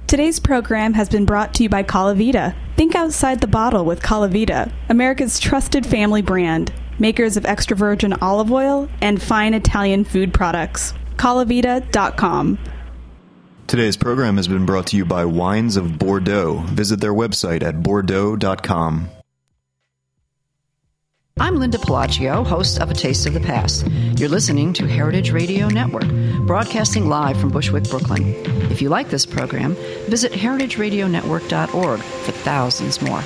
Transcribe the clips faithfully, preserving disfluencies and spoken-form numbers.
Today's program has been brought to you by Calavita. Think outside the bottle with Calavita, America's trusted family brand, makers of extra virgin olive oil and fine Italian food products. Calavita dot com. Today's program has been brought to you by Wines of Bordeaux. Visit their website at bordeaux dot com. I'm Linda Pelaccio, host of A Taste of the Past. You're listening to Heritage Radio Network, broadcasting live from Bushwick, Brooklyn. If you like this program, visit heritage radio network dot org for thousands more.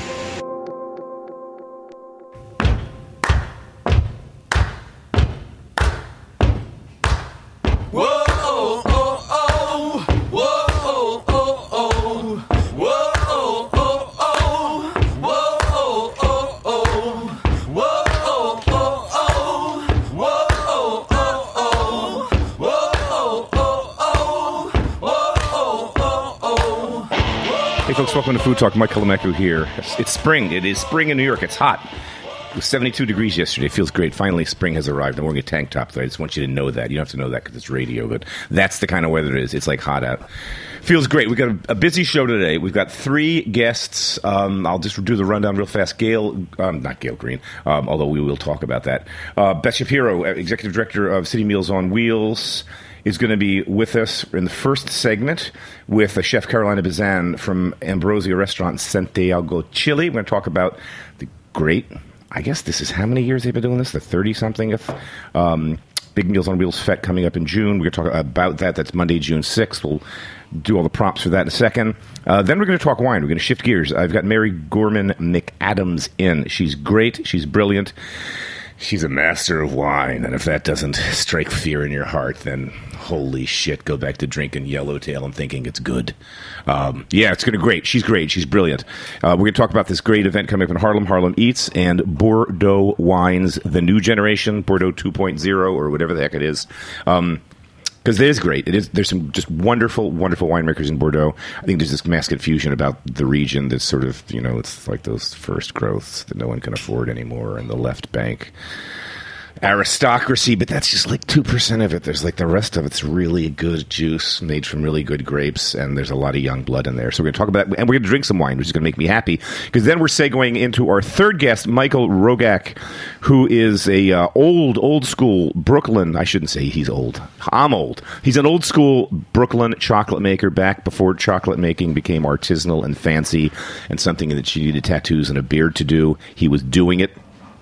Hey folks, welcome to Food Talk. Mike Kalameku here. It's spring. It is spring in New York. It's hot. It was seventy-two degrees yesterday. It feels great. Finally, spring has arrived. I'm wearing a tank top, though. I just want you to know that. You don't have to know that because it's radio, but that's the kind of weather it is. It's like hot out. Feels great. We've got a, a busy show today. We've got three guests. Um, I'll just do the rundown real fast. Gail, um, not Gail Green, um, although we will talk about that. Uh, Beth Shapiro, Executive Director of City Meals on Wheels, is going to be with us in the first segment with a Chef Carolina Bazan from Ambrosia Restaurant in Santiago, Chile. We're going to talk about the great, I guess this is how many years they've been doing this? The thirty-something um, Big Meals on Wheels Fete coming up in June. We're going to talk about that. That's Monday, June sixth. We'll do all the props for that in a second. Uh, then we're going to talk wine. We're going to shift gears. I've got Mary Gorman McAdams in. She's great. She's brilliant. She's a master of wine, and if that doesn't strike fear in your heart, then holy shit, go back to drinking Yellowtail and thinking it's good. Um, yeah, it's going to be great. She's great. She's brilliant. Uh, we're going to talk about this great event coming up in Harlem, Harlem Eats, and Bordeaux Wines, the new generation, Bordeaux two point oh, or whatever the heck it is. Um, Because it is great. It is. There's some just wonderful, wonderful winemakers in Bordeaux. I think there's this mass confusion about the region that's sort of, you know, it's like those first growths that no one can afford anymore, and the left bank aristocracy, but that's just like two percent of it. There's like the rest of it's really good juice made from really good grapes, and there's a lot of young blood in there. So we're going to talk about that, and we're going to drink some wine, which is going to make me happy, because then we're segueing into our third guest, Michael Rogak, who is a uh, old, old school Brooklyn, I shouldn't say he's old, I'm old. He's an old school Brooklyn chocolate maker back before chocolate making became artisanal and fancy and something that you needed tattoos and a beard to do. He was doing it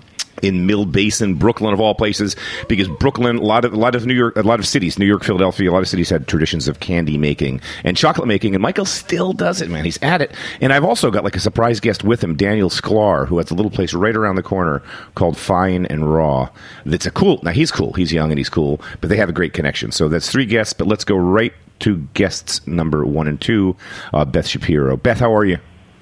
in Mill Basin, Brooklyn, of all places, because Brooklyn, a lot of a lot of New York, a lot of cities, New York, Philadelphia, a lot of cities had traditions of candy making and chocolate making, and Michael still does it, man. He's at it. And I've also got like a surprise guest with him, Daniel Sklar, who has a little place right around the corner called Fine and Raw. That's a cool. Now he's cool. He's young and he's cool, but they have a great connection. So that's three guests. But let's go right to guests number one and two. Uh, Beth Shapiro. Beth, how are you?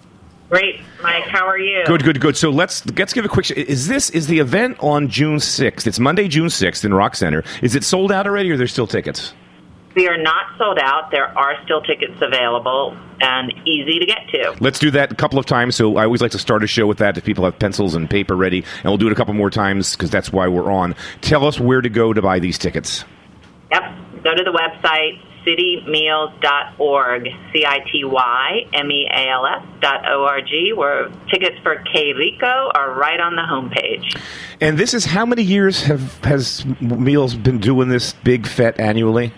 Great, Mike. How are you? Good, good, good. So let's let's give a quick. Is this is the event on June sixth? It's Monday, June sixth in Rock Center. Is it sold out already, or are there still tickets? We are not sold out. There are still tickets available and easy to get to. Let's do that a couple of times. So I always like to start a show with that if people have pencils and paper ready, and we'll do it a couple more times because that's why we're on. Tell us where to go to buy these tickets. Yep. Go to the website, city meals dot org, C I T Y M E A L S dot O R G, where tickets for K Rico are right on the homepage. And this is how many years have has Meals been doing this big fete annually?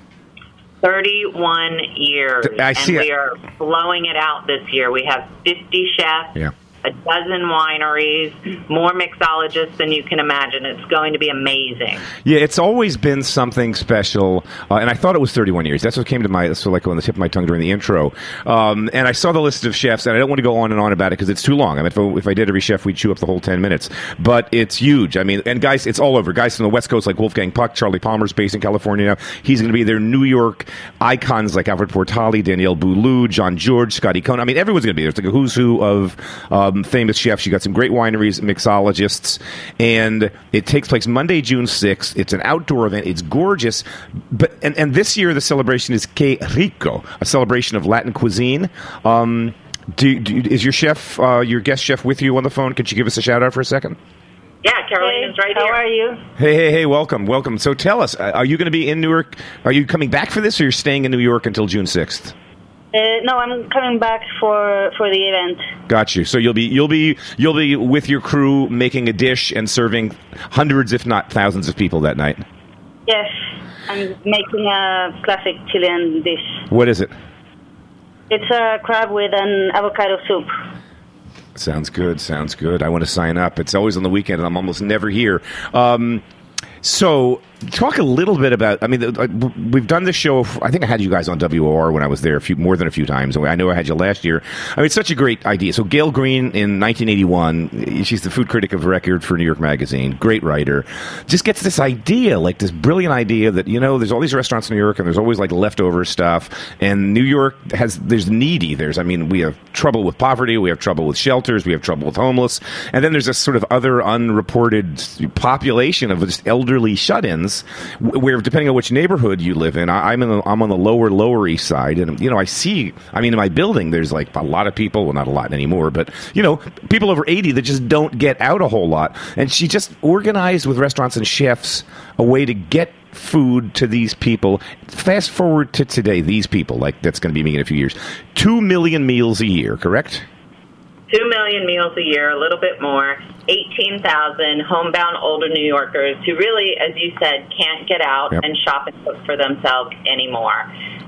thirty-one years. I see. And we are blowing it out this year. We have fifty chefs. Yeah. A dozen wineries, more mixologists than you can imagine. It's going to be amazing. Yeah, it's always been something special, uh, and I thought it was thirty-one years. That's what came to my, that's what like on the tip of my tongue during the intro. Um, and I saw the list of chefs, and I don't want to go on and on about it because it's too long. I mean, if, if I did every chef, we'd chew up the whole ten minutes. But it's huge. I mean, and guys, it's all over. Guys from the West Coast like Wolfgang Puck, Charlie Palmer's based in California now. He's going to be there. New York icons like Alfred Portali, Danielle Boulou, John George, Scotty Cohn. I mean, everyone's going to be there. It's like a who's who of um, famous chefs. You got some great wineries, mixologists, and it takes place Monday, June sixth. It's an outdoor event. It's gorgeous, but and, and this year the celebration is Que Rico, a celebration of Latin cuisine. Um, do, do is your chef, uh, your guest chef, with you on the phone? Could you give us a shout out for a second? Yeah, Caroline is right How here. are you? Hey, hey, hey! Welcome, welcome. So tell us, are you going to be in Newark? Are you coming back for this, or you're staying in New York until June sixth? Uh, no, I'm coming back for for the event. Got you. So you'll be you'll be you'll be with your crew making a dish and serving hundreds, if not thousands, of people that night. Yes, I'm making a classic Chilean dish. What is it? It's a crab with an avocado soup. Sounds good. Sounds good. I want to sign up. It's always on the weekend, and I'm almost never here. Um, so. Talk a little bit about, I mean, we've done this show, I think I had you guys on W O R when I was there a few, more than a few times. I know I had you last year. I mean, it's such a great idea. So Gail Green in nineteen eighty-one, she's the food critic of record for New York Magazine, great writer, just gets this idea, like this brilliant idea that, you know, there's all these restaurants in New York and there's always like leftover stuff. And New York has, there's needy. There's, I mean, we have trouble with poverty. We have trouble with shelters. We have trouble with homeless. And then there's this sort of other unreported population of just elderly shut-ins where, depending on which neighborhood you live in, I, I'm in the, I'm on the lower lower east side, and you know I see. I mean, in my building, there's like a lot of people. Well, not a lot anymore, but you know, people over eighty that just don't get out a whole lot. And she just organized with restaurants and chefs a way to get food to these people. Fast forward to today, these people, like that's going to be me in a few years, two million meals a year, correct? Two million meals a year, a little bit more, eighteen thousand homebound older New Yorkers who really, as you said, can't get out yep. and shop and cook for themselves anymore.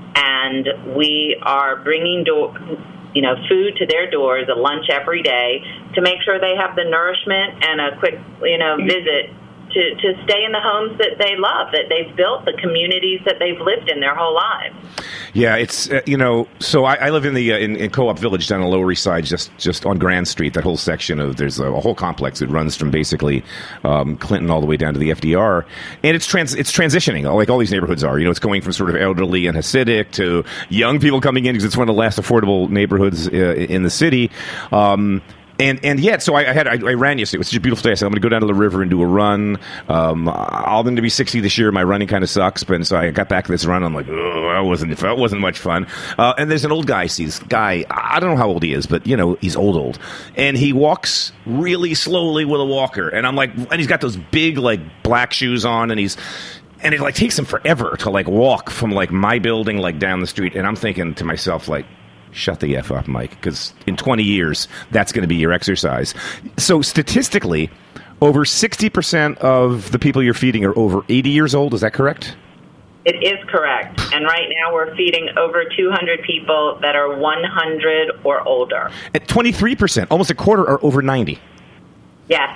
And we are bringing do- you know, food to their doors, a lunch every day, to make sure they have the nourishment and a quick, you know, visit to, to stay in the homes that they love, that they've built, the communities that they've lived in their whole lives. Yeah, it's, uh, you know, so I, I live in the uh, in, in Co-op Village down the Lower East Side, just just on Grand Street, that whole section of, there's a, a whole complex that runs from basically um, Clinton all the way down to the F D R. And it's trans it's transitioning, like all these neighborhoods are. You know, it's going from sort of elderly and Hasidic to young people coming in because it's one of the last affordable neighborhoods uh, in the city. Um And and yet, so I, I had I, I ran yesterday. It was such a beautiful day. I said I'm going to go down to the river and do a run. Um, I'm going to be sixty this year. My running kind of sucks, but so I got back to this run. I'm like, oh, that wasn't that wasn't much fun. Uh, and there's an old guy. I see this guy. I don't know how old he is, but you know he's old, old. And he walks really slowly with a walker. And I'm like, and he's got those big like black shoes on, and he's. And it like takes him forever to like walk from like my building like down the street. And I'm thinking to myself like, shut the F up, Mike, because in twenty years, that's going to be your exercise. So statistically, over sixty percent of the people you're feeding are over eighty years old. Is that correct? It is correct. And right now we're feeding over two hundred people that are one hundred or older. At twenty-three percent, almost a quarter are over ninety. Yes.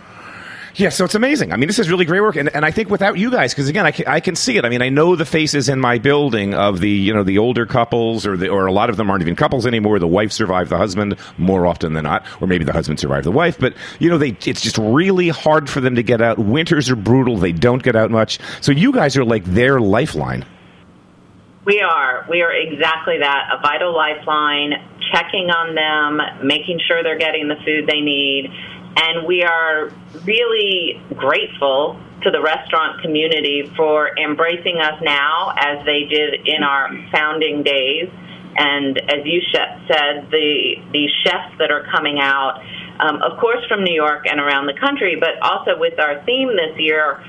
Yeah, so it's amazing. I mean, this is really great work, and and I think without you guys, because again, I can, I can see it. I mean, I know the faces in my building of the you know the older couples, or the or a lot of them aren't even couples anymore. The wife survived the husband more often than not, or maybe the husband survived the wife. But you know, they it's just really hard for them to get out. Winters are brutal; they don't get out much. So you guys are like their lifeline. We are. We are exactly that, a vital lifeline, checking on them, making sure they're getting the food they need. And we are really grateful to the restaurant community for embracing us now as they did in our founding days. And as you said, the, the chefs that are coming out, um, of course, from New York and around the country, but also with our theme this year,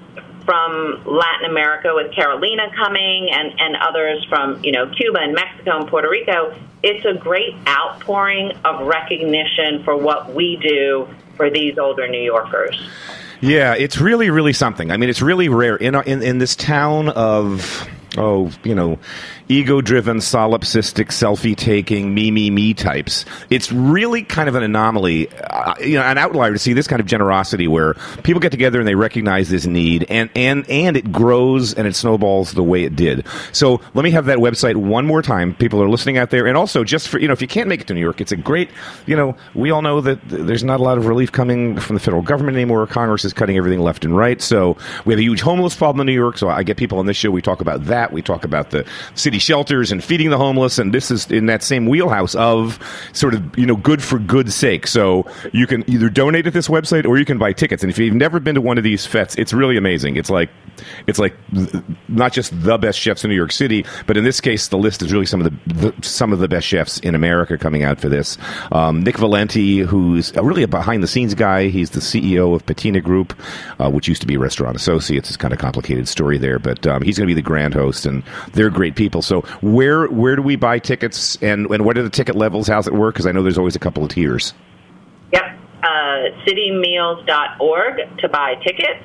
from Latin America with Carolina coming and, and others from, you know, Cuba and Mexico and Puerto Rico, it's a great outpouring of recognition for what we do for these older New Yorkers. Yeah, it's really, really something. I mean, it's really rare. In, in, in this town of, oh, you know, ego-driven, solipsistic, selfie-taking, me, me, me types, it's really kind of an anomaly, uh, you know, an outlier to see this kind of generosity where people get together and they recognize this need, and, and, and it grows and it snowballs the way it did. So let me have that website one more time. People are listening out there. And also, just for, you know, if you can't make it to New York, it's a great, you know, we all know that there's not a lot of relief coming from the federal government anymore. Congress is cutting everything left and right. So we have a huge homeless problem in New York. So I get people on this show. We talk about that. We talk about the city shelters and feeding the homeless, and this is in that same wheelhouse of sort of, you know, good for good's sake. So you can either donate at this website or you can buy tickets. And if you've never been to one of these fetes, it's really amazing. It's like it's like not just the best chefs in New York City, but in this case, the list is really some of the, the some of the best chefs in America coming out for this. Um, Nick Valenti, who's really a behind the scenes guy, he's the C E O of Patina Group, uh, which used to be Restaurant Associates. It's kind of a complicated story there, but um, he's going to be the grand host. host, and they're great people. So where where do we buy tickets, and, and what are the ticket levels? How's it work? Because I know there's always a couple of tiers. Yep. Uh, city meals dot org to buy tickets.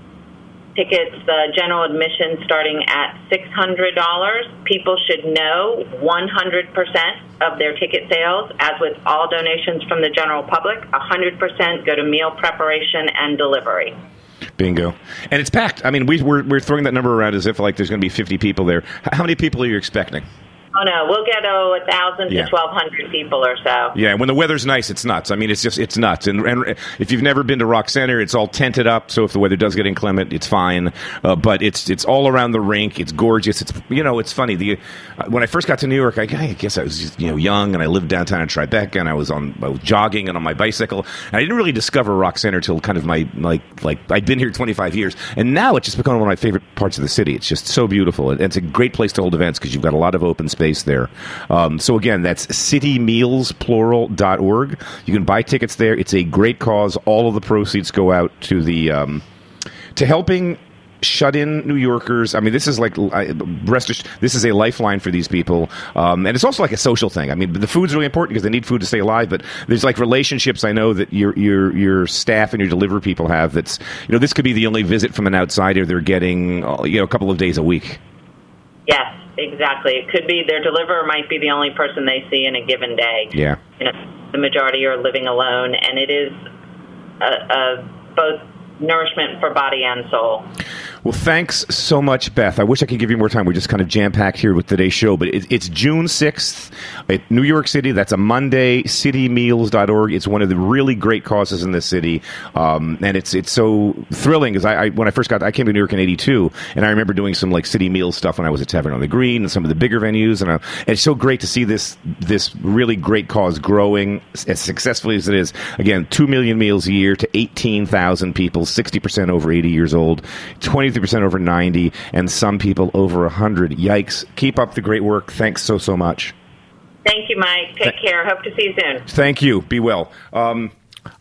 Tickets, uh, general admission starting at six hundred dollars. People should know one hundred percent of their ticket sales, as with all donations from the general public, one hundred percent go to meal preparation and delivery. Bingo. And it's packed. I mean, we, we're, we're throwing that number around as if like there's going to be fifty people there. How many people are you expecting? Oh, no, we'll get, oh, one thousand Yeah. to twelve hundred people or so. Yeah, when the weather's nice, it's nuts. I mean, it's just, it's nuts. And, and if you've never been to Rock Center, it's all tented up, so if the weather does get inclement, it's fine. Uh, but it's it's all around the rink. It's gorgeous. It's, you know, it's funny. The uh, when I first got to New York, I, I guess I was just, you know, young, and I lived downtown in Tribeca, and I was on I was jogging and on my bicycle. And I didn't really discover Rock Center till kind of my, like, like I'd been here twenty-five years. And now it's just become one of my favorite parts of the city. It's just so beautiful. And it's a great place to hold events because you've got a lot of open space there. Um, so again, that's city meals plural dot org. You can buy tickets there. It's a great cause. All of the proceeds go out to the um, to helping shut-in New Yorkers. I mean, this is like I, rest assured, this is a lifeline for these people, um, and it's also like a social thing. I mean, the food's really important because they need food to stay alive. But there's like relationships I know that your your your staff and your delivery people have. That's, you know, this could be the only visit from an outsider they're getting, uh, you know, a couple of days a week. Yes, exactly. It could be their deliverer might be the only person they see in a given day. Yeah. You know, the majority are living alone, and it is a, a both nourishment for body and soul. Well, thanks so much, Beth. I wish I could give you more time. We're just kind of jam-packed here with today's show, but it, it's June sixth at New York City. That's a Monday, city meals dot org. It's one of the really great causes in the city, um, and it's it's so thrilling because I, I when I first got I came to New York in eighty-two, and I remember doing some like city meals stuff when I was at Tavern on the Green and some of the bigger venues, and, I, and it's so great to see this this really great cause growing as successfully as it is. Again, two million meals a year to eighteen thousand people, sixty percent over eighty years old, twenty-three percent over ninety, and some people over one hundred. Yikes. Keep up the great work. Thanks so, so much. Thank you, Mike. Take Th- care. Hope to see you soon. Thank you. Be well. Um,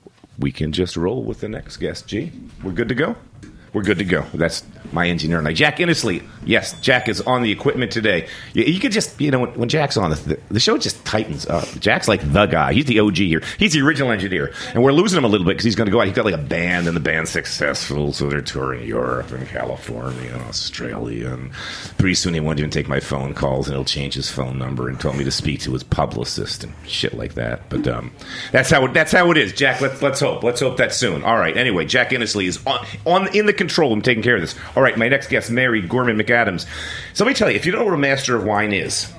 we can just roll with the next guest, G. We're good to go? We're good to go. That's my engineer and I. Jack Innesley. Yes, Jack is on the equipment today. You, you could just, you know, when, when Jack's on, the, the show just tightens up. Jack's like the guy. He's the O G here. He's the original engineer. And we're losing him a little bit because he's going to go out. He's got like a band, and the band's successful, so they're touring Europe and California and Australia. And pretty soon he won't even take my phone calls, and he'll change his phone number and tell me to speak to his publicist and shit like that. But um, that's how it, that's how it is, Jack. Let's let's hope. Let's hope that's soon. All right. Anyway, Jack Innesley is on, on in the control. I'm taking care of this. All right. My next guest, Mary Gorman McAdams. So let me tell you, if you don't know what a Master of Wine is,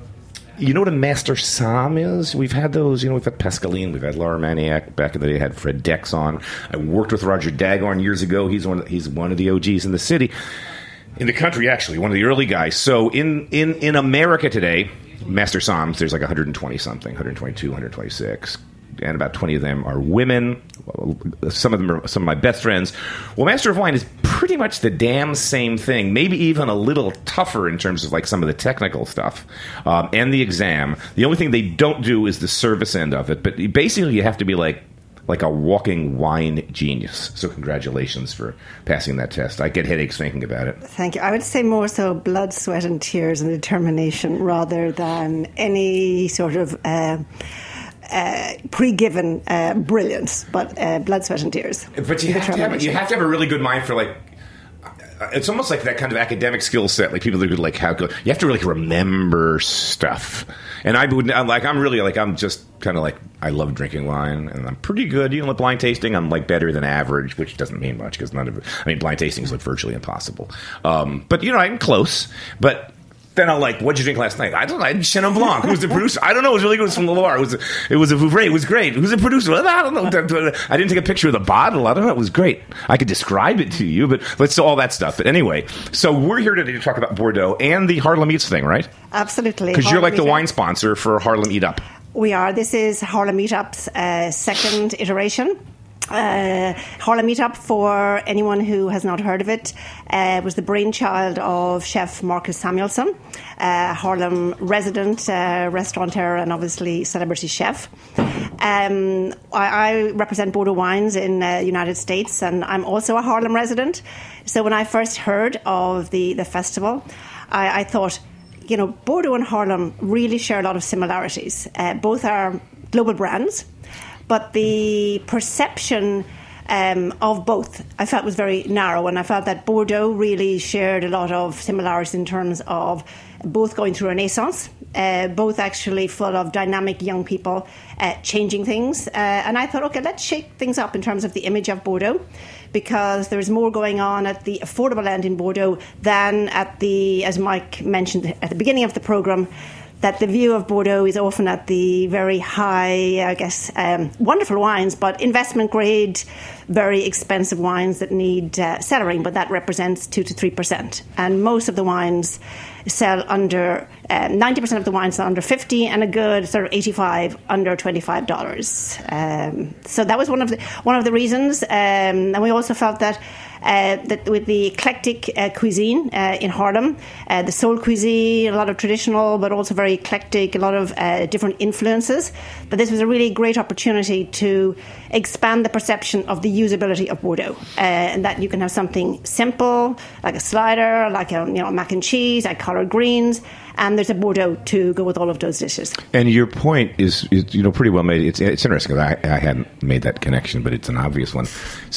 you know what a Master Somm is? We've had those, you know, we've had Pascaline, we've had Laura Maniac. Back in the day, I had Fred Dex on. I worked with Roger Daghorn years ago. He's one of the, he's one of the O Gs in the city, in the country, actually, one of the early guys. So in, in, in America today, Master Somms, there's like one hundred twenty something, one hundred twenty-two, one hundred twenty-six, and about twenty of them are women. Some of them are some of my best friends. Well, Master of Wine is pretty much the damn same thing, maybe even a little tougher in terms of like some of the technical stuff um, and the exam. The only thing they don't do is the service end of it, but basically you have to be like like a walking wine genius. So congratulations for passing that test. I get headaches thinking about it. Thank you. I would say more so blood, sweat and tears and determination rather than any sort of uh, uh, pre-given uh, brilliance, but uh, blood, sweat and tears. But you have, to have, you have to have a really good mind for like, it's almost like that kind of academic skill set, like people that are good, like how good, you have to really remember stuff. And I would, I'm like, I'm really like, I'm just kind of like, I love drinking wine, and I'm pretty good. You know, blind tasting, I'm like better than average, which doesn't mean much because none of it, I mean, blind tasting is like virtually impossible. Um, but, you know, I'm close. But then I'm like, what'd you drink last night? I don't know. I had Chenin Blanc. Who's the producer? I don't know. It was really good. It was from the Loire. It was a, it was a Vouvray. It was great. Who's the producer? I don't know. I didn't take a picture of the bottle. I don't know. It was great. I could describe it to you, but let's do all that stuff. But anyway, so we're here today to talk about Bordeaux and the Harlem Eats thing, right? Absolutely. Because you're like the Meetup. wine sponsor for Harlem Eat Up. We are. This is Harlem Meetup's uh, second iteration. Uh, Harlem Meetup, for anyone who has not heard of it, uh, was the brainchild of chef Marcus Samuelsson, uh, Harlem resident, uh, restaurateur, and obviously celebrity chef. Um, I, I represent Bordeaux Wines in the uh, United States, and I'm also a Harlem resident. So when I first heard of the, the festival, I, I thought, you know, Bordeaux and Harlem really share a lot of similarities. Uh, both are global brands, but the perception um, of both I felt was very narrow, and I felt that Bordeaux really shared a lot of similarities in terms of both going through a renaissance, uh, both actually full of dynamic young people uh, changing things. Uh, and I thought, okay, let's shake things up in terms of the image of Bordeaux, because there's more going on at the affordable end in Bordeaux than at the, as Mike mentioned at the beginning of the programme, that the view of Bordeaux is often at the very high, I guess, um, wonderful wines, but investment grade, very expensive wines that need uh, cellaring, but that represents two to three percent. And most of the wines sell under, uh, ninety percent of the wines sell under fifty, and a good sort of eighty-five under twenty-five dollars. Um, so that was one of the one of the reasons. Um, and we also felt that Uh, that with the eclectic uh, cuisine uh, in Harlem, uh, the soul cuisine, a lot of traditional, but also very eclectic, a lot of uh, different influences, that this was a really great opportunity to expand the perception of the usability of Bordeaux, uh, and that you can have something simple, like a slider, like a you know mac and cheese, like collard greens, and there's a Bordeaux to go with all of those dishes. And your point is, is you know, pretty well made. It's it's interesting because I, I hadn't made that connection, but it's an obvious one.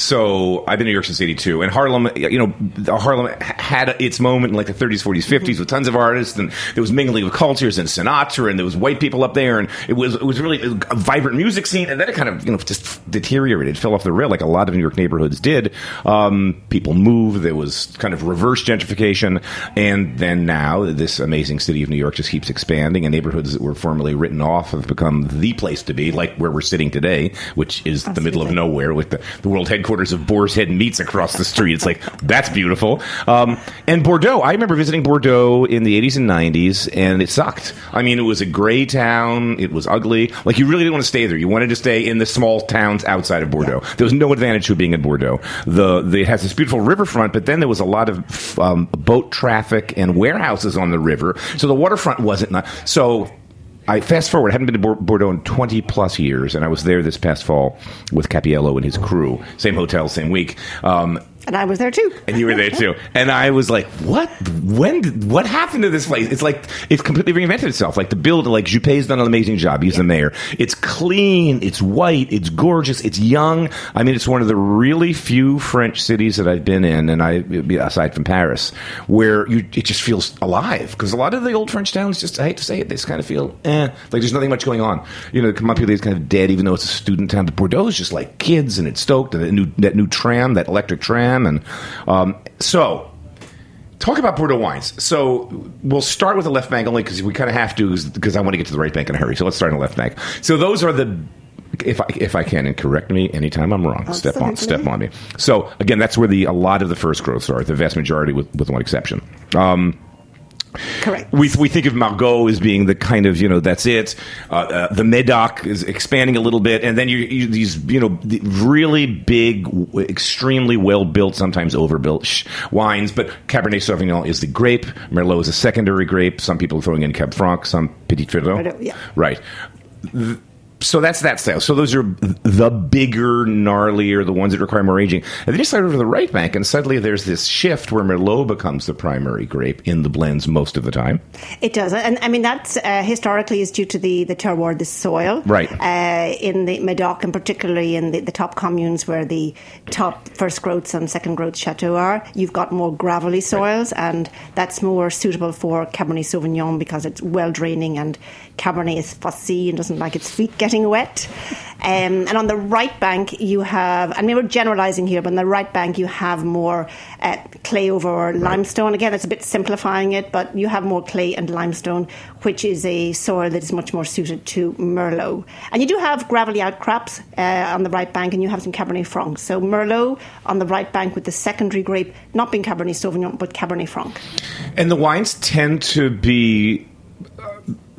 So I've been in New York since eighty-two, and Harlem, you know, Harlem had its moment in like the thirties, forties, fifties with tons of artists, and there was mingling of cultures and Sinatra, and there was white people up there, and it was it was really a vibrant music scene, and then it kind of you know just deteriorated, it fell off the rail like a lot of New York neighborhoods did. Um, people moved, there was kind of reverse gentrification, and then now this amazing city of New York just keeps expanding, and neighborhoods that were formerly written off have become the place to be, like where we're sitting today, which is Absolutely. the middle of nowhere with the, the world headquarters of Boar's Head Meats across the street. It's like, that's beautiful. Um, and Bordeaux, I remember visiting Bordeaux in the eighties and nineties, and it sucked. I mean, it was a gray town. It was ugly. Like, you really didn't want to stay there. You wanted to stay in the small towns outside of Bordeaux. Yeah. There was no advantage to being in Bordeaux. The, the, it has this beautiful riverfront, but then there was a lot of um, boat traffic and warehouses on the river. So the waterfront wasn't. Not, so I fast forward. I hadn't been to Bordeaux in twenty plus years, and I was there this past fall with Cappiello and his crew. Same hotel, same week. Um, And I was there too. And you were there too. And I was like, what? When? Did, what happened to this place? It's like, it's completely reinvented itself. Like the build, like Juppé's done an amazing job. He's yeah. the mayor. It's clean. It's white. It's gorgeous. It's young. I mean, it's one of the really few French cities that I've been in, and I, aside from Paris, where you, it just feels alive. Because a lot of the old French towns, just, I hate to say it, they just kind of feel, eh, like there's nothing much going on. You know, Montpellier is kind of dead, even though it's a student town. But Bordeaux is just like kids, and it's stoked. And that new, that new tram, that electric tram. And um, so, talk about Bordeaux wines. So, we'll start with the left bank only because we kind of have to, because I want to get to the right bank in a hurry. So, let's start on the left bank. So, those are the, if I if I can, and correct me anytime I'm wrong. Absolutely. Step on, step on me. So, again, that's where the a lot of the first growths are. The vast majority, with with one exception. Um, Correct. We we think of Margaux as being the kind of, you know, that's it. Uh, uh, the Médoc is expanding a little bit, and then you, you these, you know, the really big, extremely well built, sometimes overbuilt sh- wines. But Cabernet Sauvignon is the grape. Merlot is a secondary grape. Some people are throwing in Cab Franc, some Petit Verdot. Yeah. Right. The, So that's that style. So those are the bigger, gnarlier, the ones that require more aging. And then you slide over to the right bank, and suddenly there's this shift where Merlot becomes the primary grape in the blends most of the time. It does. And I mean, that uh, historically is due to the, the terroir, the soil. Right. Uh, in the Médoc, and particularly in the, the top communes where the top first growths and second growth chateaux are, you've got more gravelly soils, right. And that's more suitable for Cabernet Sauvignon because it's well draining, and Cabernet is fussy and doesn't like its feet getting wet. Um, and on the right bank, you have, I mean, we're generalizing here, but on the right bank, you have more uh, clay over limestone. Again, it's a bit simplifying it, but you have more clay and limestone, which is a soil that is much more suited to Merlot. And you do have gravelly outcrops uh, on the right bank, and you have some Cabernet Franc. So Merlot on the right bank with the secondary grape, not being Cabernet Sauvignon, but Cabernet Franc. And the wines tend to be... Uh,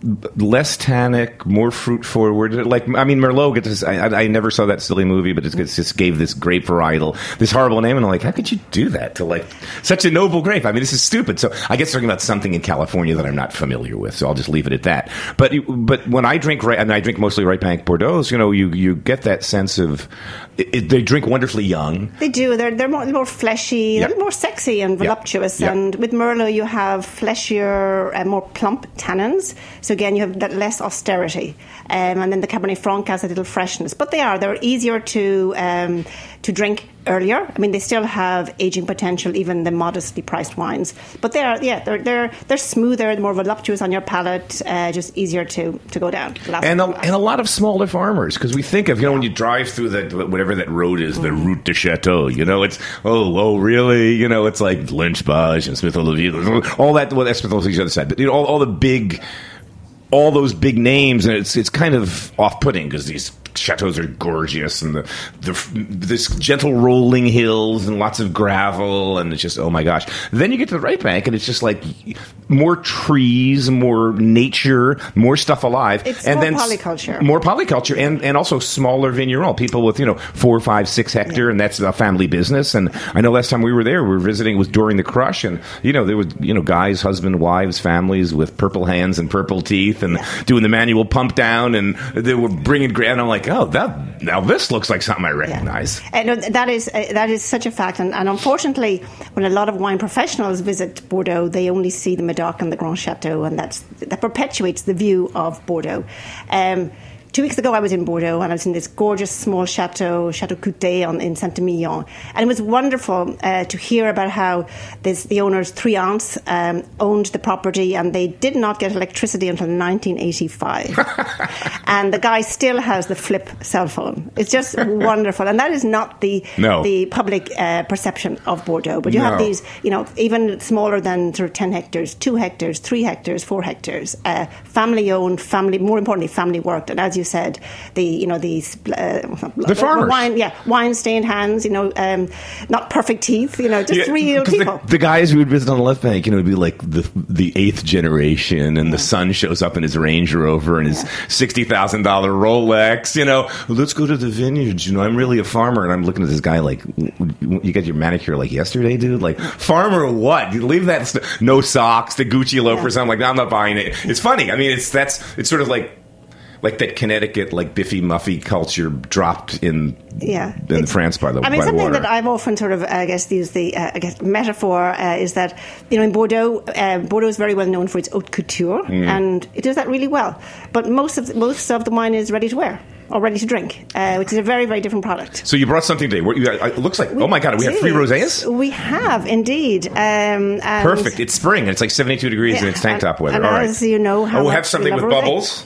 less tannic, more fruit forward. Like, I mean, Merlot gets this, I, I never saw that silly movie, but it just gave this grape varietal this horrible name. And I'm like, how could you do that to like such a noble grape? I mean, this is stupid. So I guess talking about something in California that I'm not familiar with. So I'll just leave it at that. But but when I drink, and I drink mostly Right Bank Bordeaux, you know, you, you get that sense of, it, it, they drink wonderfully young. They do. They're they're more, more fleshy, Yeah. a little more sexy and voluptuous. Yeah. And with Merlot, you have fleshier, uh, more plump tannins. So again, you have that less austerity. Um, and then the Cabernet Franc has a little freshness. But they are. They're easier to um, to drink earlier. I mean, they still have aging potential, even the modestly priced wines. But they are, yeah, they're they're they're smoother, more voluptuous on your palate, uh, just easier to, to go down. Last And a, and a lot of smaller farmers, because we think of, you know, when you drive through that, whatever that road is, the Route de Chateau, you know, it's, oh, oh, really? You know, it's like Lynch Bage and Smith Olivier, all that, well, that's Smith Olivier's the other side, but, you know, all, all the big, all those big names, and it's it's kind of off-putting because these chateaus are gorgeous, and the, the this gentle rolling hills and lots of gravel, and it's just, oh my gosh. Then you get to the Right Bank, and it's just like more trees, more nature, more stuff alive. It's and more then polyculture. More polyculture, and, and also smaller vigneron. People with, you know, four, five, six hectare, yeah. and that's a family business. And I know last time we were there, we were visiting, it was during the crush, and, you know, there was, you know, guys, husband, wives, families with purple hands and purple teeth, and yeah. doing the manual pump down, and they were bringing, and I'm like, oh, that now this looks like something I recognize. Yeah. Uh, no, that is uh, that is such a fact, and, and unfortunately, when a lot of wine professionals visit Bordeaux, they only see the Medoc and the Grand Chateau, and that's that perpetuates the view of Bordeaux. Um, Two weeks ago, I was in Bordeaux, and I was in this gorgeous small chateau, Chateau Coutet, on, in Saint-Emilion. And it was wonderful uh, to hear about how this, the owner's three aunts um, owned the property, and they did not get electricity until nineteen eighty-five. And the guy still has the flip cell phone. It's just wonderful. And that is not the no. the public uh, perception of Bordeaux. But you no. have these, you know, even smaller than sort of ten hectares, two hectares, three hectares, four hectares, uh, family-owned, family, more importantly, family-worked. And as you said, the you know the uh, the farmers, wine, yeah, wine stained hands, you know, um, not perfect teeth, you know, just yeah, real people. The, the guys who would visit on the left bank, you know, would be like the the eighth generation, and yeah. the son shows up in his Range Rover and his yeah. sixty thousand dollar Rolex. You know, let's go to the vineyards. You know, I'm really a farmer, and I'm looking at this guy like, you got your manicure like yesterday, dude. Like, farmer what? You leave that st- no socks, the Gucci loafers. Yeah. I'm like, no, I'm not buying it. It's funny. I mean, it's that's it's sort of like. Like that Connecticut, like Biffy Muffy culture dropped in yeah. in France by the I mean, by the something water. that I've often sort of, I guess, used the uh, I guess metaphor uh, is that, you know, in Bordeaux, uh, Bordeaux is very well known for its haute couture, mm. and it does that really well. But most of the, most of the wine is ready to wear or ready to drink, uh, which is a very, very different product. So you brought something today. It looks like, we oh my God, we did. have three rosés? We have, indeed. Um, and Perfect. It's spring, and it's like seventy-two degrees, yeah, and it's tank top weather. And All right. as you know, how oh, we'll much have something we with love bubbles. rosé.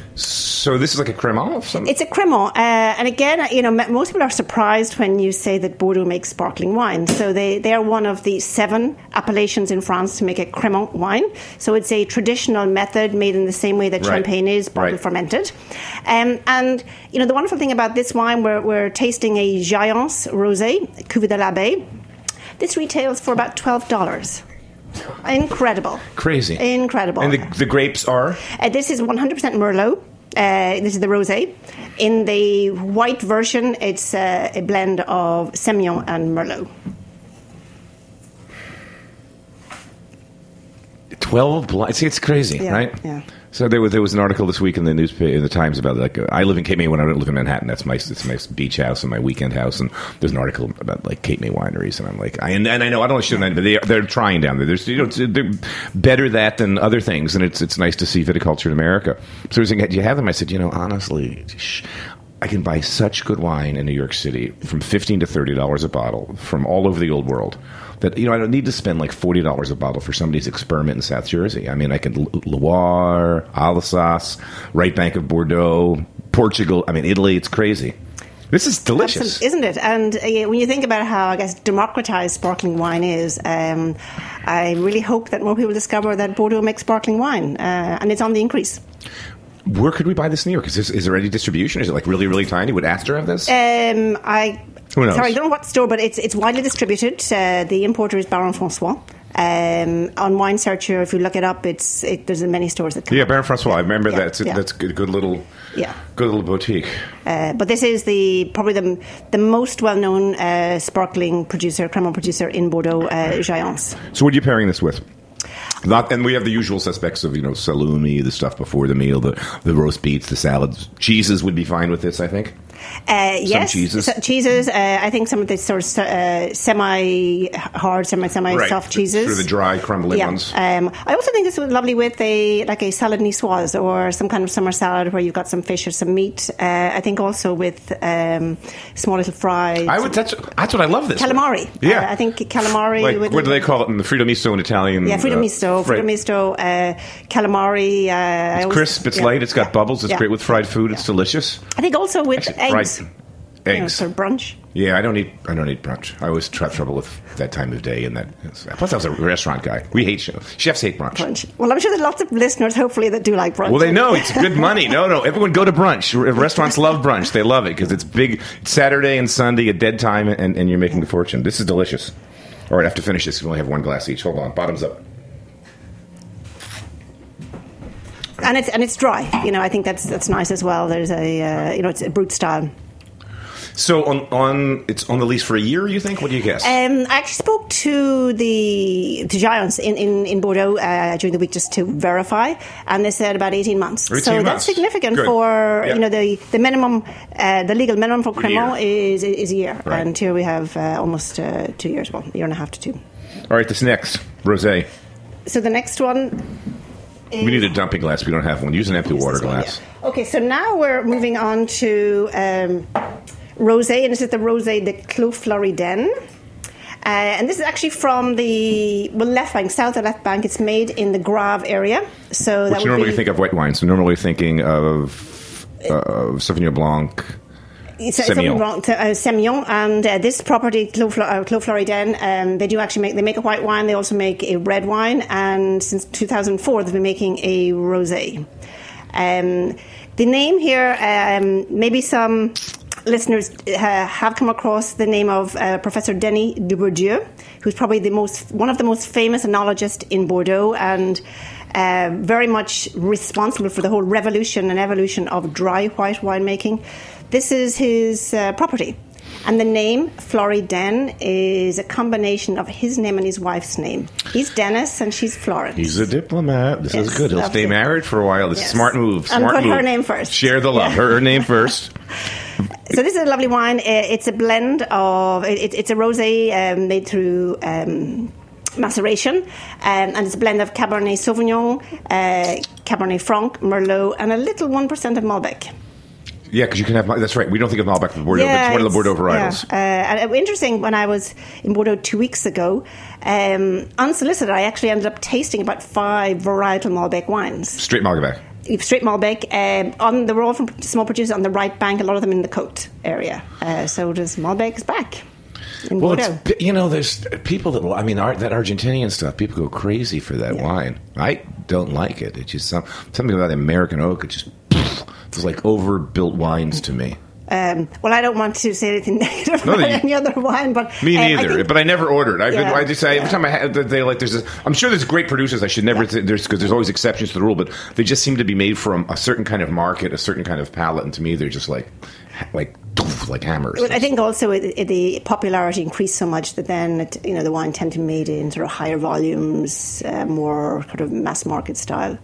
So this is like a Cremant of some... It's a Cremant. Uh, and again, you know, most people are surprised when you say that Bordeaux makes sparkling wine. So they, they are one of the seven appellations in France to make a Cremant wine. So it's a traditional method made in the same way that right. champagne is, bottle right. fermented. Um, and, you know, the wonderful thing about this wine, we're, we're tasting a Giants Rosé, Cuvée de l'Abbé. This retails for about twelve dollars. Incredible. Crazy. Incredible. And the, the grapes are? Uh, this is one hundred percent Merlot. Uh, this is the rosé. In the white version, it's uh, a blend of Semillon and Merlot. twelve blind. See, it's crazy, yeah, right? Yeah. So there was there was an article this week in the newspaper, in the Times, about like uh, I live in Cape May when I don't live in Manhattan. That's my it's my beach house and my weekend house. And there's an article about like Cape May wineries, and I'm like, I, and, and I know I don't shouldn't, but they they're trying down there. There's you know they're better that than other things, and it's it's nice to see viticulture in America. So I was saying, do you have them? I said, you know, honestly, shh, I can buy such good wine in New York City from fifteen to thirty dollars a bottle from all over the old world. That, you know, I don't need to spend like forty dollars a bottle for somebody's experiment in South Jersey. I mean, I can Loire, Alsace, Right Bank of Bordeaux, Portugal. I mean, Italy. It's crazy. This is delicious, Absolutely, isn't it? And uh, when you think about how, I guess, democratized sparkling wine is, um, I really hope that more people discover that Bordeaux makes sparkling wine, uh, and it's on the increase. Where could we buy this in New York? Is, this, is there any distribution? Is it like really, really tiny? Would Astor have this? Um, I Who knows? Sorry, I don't know what store, but it's it's widely distributed. Uh, the importer is Baron François. Um, on Wine Searcher, if you look it up, it's it, there's many stores that come Yeah, up. Baron Francois. I remember Yeah, that. It's, yeah. That's a good, good little, Yeah. good little boutique. Uh, but this is the probably the the most well known uh, sparkling producer, Cremant producer in Bordeaux, uh, Jaillance. So what are you pairing this with? Not, and we have the usual suspects of, you know, salumi, the stuff before the meal, the, the roast beets, the salads. Cheeses would be fine with this, I think. Uh, yes, cheeses. So, cheeses. Uh, I think some of the sort of uh, semi-hard, semi semi Right. soft The- cheeses. sort of the dry, crumbly yeah. ones. Um, I also think this would be lovely with a like a salad niçoise or some kind of summer salad where you've got some fish or some meat. Uh, I think also with um, small little fries. I would. That's that's what I love. This calamari. Yeah, uh, I think calamari. Like, with what do they call it in the Fritto Misto in Italian? Yeah, Fritto uh, misto, right. Fritto misto, uh, calamari. Uh, I It's always- crisp. It's yeah, light. It's got yeah, bubbles. It's yeah. great with fried food. It's delicious. I think also with Actually, eggs. fried You know, eggs. for brunch. Yeah, I don't eat. I don't eat brunch. I always have trouble with that time of day and that. Plus, I was a restaurant guy. We hate chefs hate brunch. Brunch. Well, I'm sure there's lots of listeners, hopefully, that do like brunch. Well, they know it's good money. No, no, everyone go to brunch. Restaurants love brunch. They love it because it's big. It's Saturday and Sunday at dead time, and, and you're making a fortune. This is delicious. All right, I have to finish this. We only have one glass each. Hold on, bottoms up. and it's and it's dry. You know, I think that's that's nice as well. There's a uh, you know, it's a brut style. So on on it's on the lease for a year. You think? What do you guess? Um, I actually spoke to the to Giants in, in, in Bordeaux uh, during the week just to verify, and they said about eighteen months. eighteen so months. that's significant Good. for Yeah. you know the the minimum, uh, the legal minimum for Cremant is is a year, Right. and here we have uh, almost uh, two years, well, a year and a half to two. All right, this next rosé. So the next one. Is We need a dumping glass. We don't have one. Use an empty water this one, glass. yeah. Okay, so now we're moving on to um, rosé, and this is the rosé de Clos Floriden. Uh, and this is actually from the well, left bank, south of left bank. It's made in the Grave area. So that Which would normally be, think of white wine. So normally thinking of uh, Sauvignon Blanc. It's, it's Semillon. something wrong to, uh, Semillon, and uh, this property, Clos, Flo- uh, Clos Floriden, um, they do actually make they make a white wine. They also make a red wine, and since two thousand four, they've been making a rosé. Um, the name here, um, maybe some listeners uh, have come across the name of uh, Professor Denis Dubourdieu, who's probably the most one of the most famous enologists in Bordeaux, and uh, very much responsible for the whole revolution and evolution of dry white winemaking. This is his uh, property. And the name Floriden is a combination of his name and his wife's name. He's Dennis and she's Florence. He's a diplomat. This Yes, is good. He'll that's stay it. married for a while. It's Yes. a smart move. And Smart put move. her name first. Share the love. Yeah. Her, her name first. So this is a lovely wine. Uh, It's a blend of, it, it's a rosé um, made through um, maceration, um, and it's a blend of Cabernet Sauvignon, uh, Cabernet Franc, Merlot, and a little one percent of Malbec. Yeah, because you can have. That's right. We don't think of Malbec with Bordeaux, but it's one of the Bordeaux varietals. Yeah. Uh, and interesting, when I was in Bordeaux two weeks ago, um, unsolicited, I actually ended up tasting about five varietal Malbec wines. Straight Malbec. Straight Malbec. Um, on the, we're all from small producers on the right bank, a lot of them in the Côte area. Uh, so does Malbec is back in Well, Bordeaux. it's, you know, there's people that, I mean, art, that Argentinian stuff, people go crazy for that Yeah. wine. I don't like it. It's just some, something about the American oak. It just, it's like overbuilt wines to me. Um, well, I don't want to say anything negative No, about you- any other wine, but Me um, I neither, think- but I never ordered. I've Yeah, been, I just I, every yeah. time I had, they like there's a, I'm sure there's great producers. I should never Yeah. say there's because there's always exceptions to the rule, but they just seem to be made from a certain kind of market, a certain kind of palate, and to me they're just like like like hammers. But I think also it, it, the popularity increased so much that then it, you know the wine tend to be made in sort of higher volumes, uh, more kind of mass market style.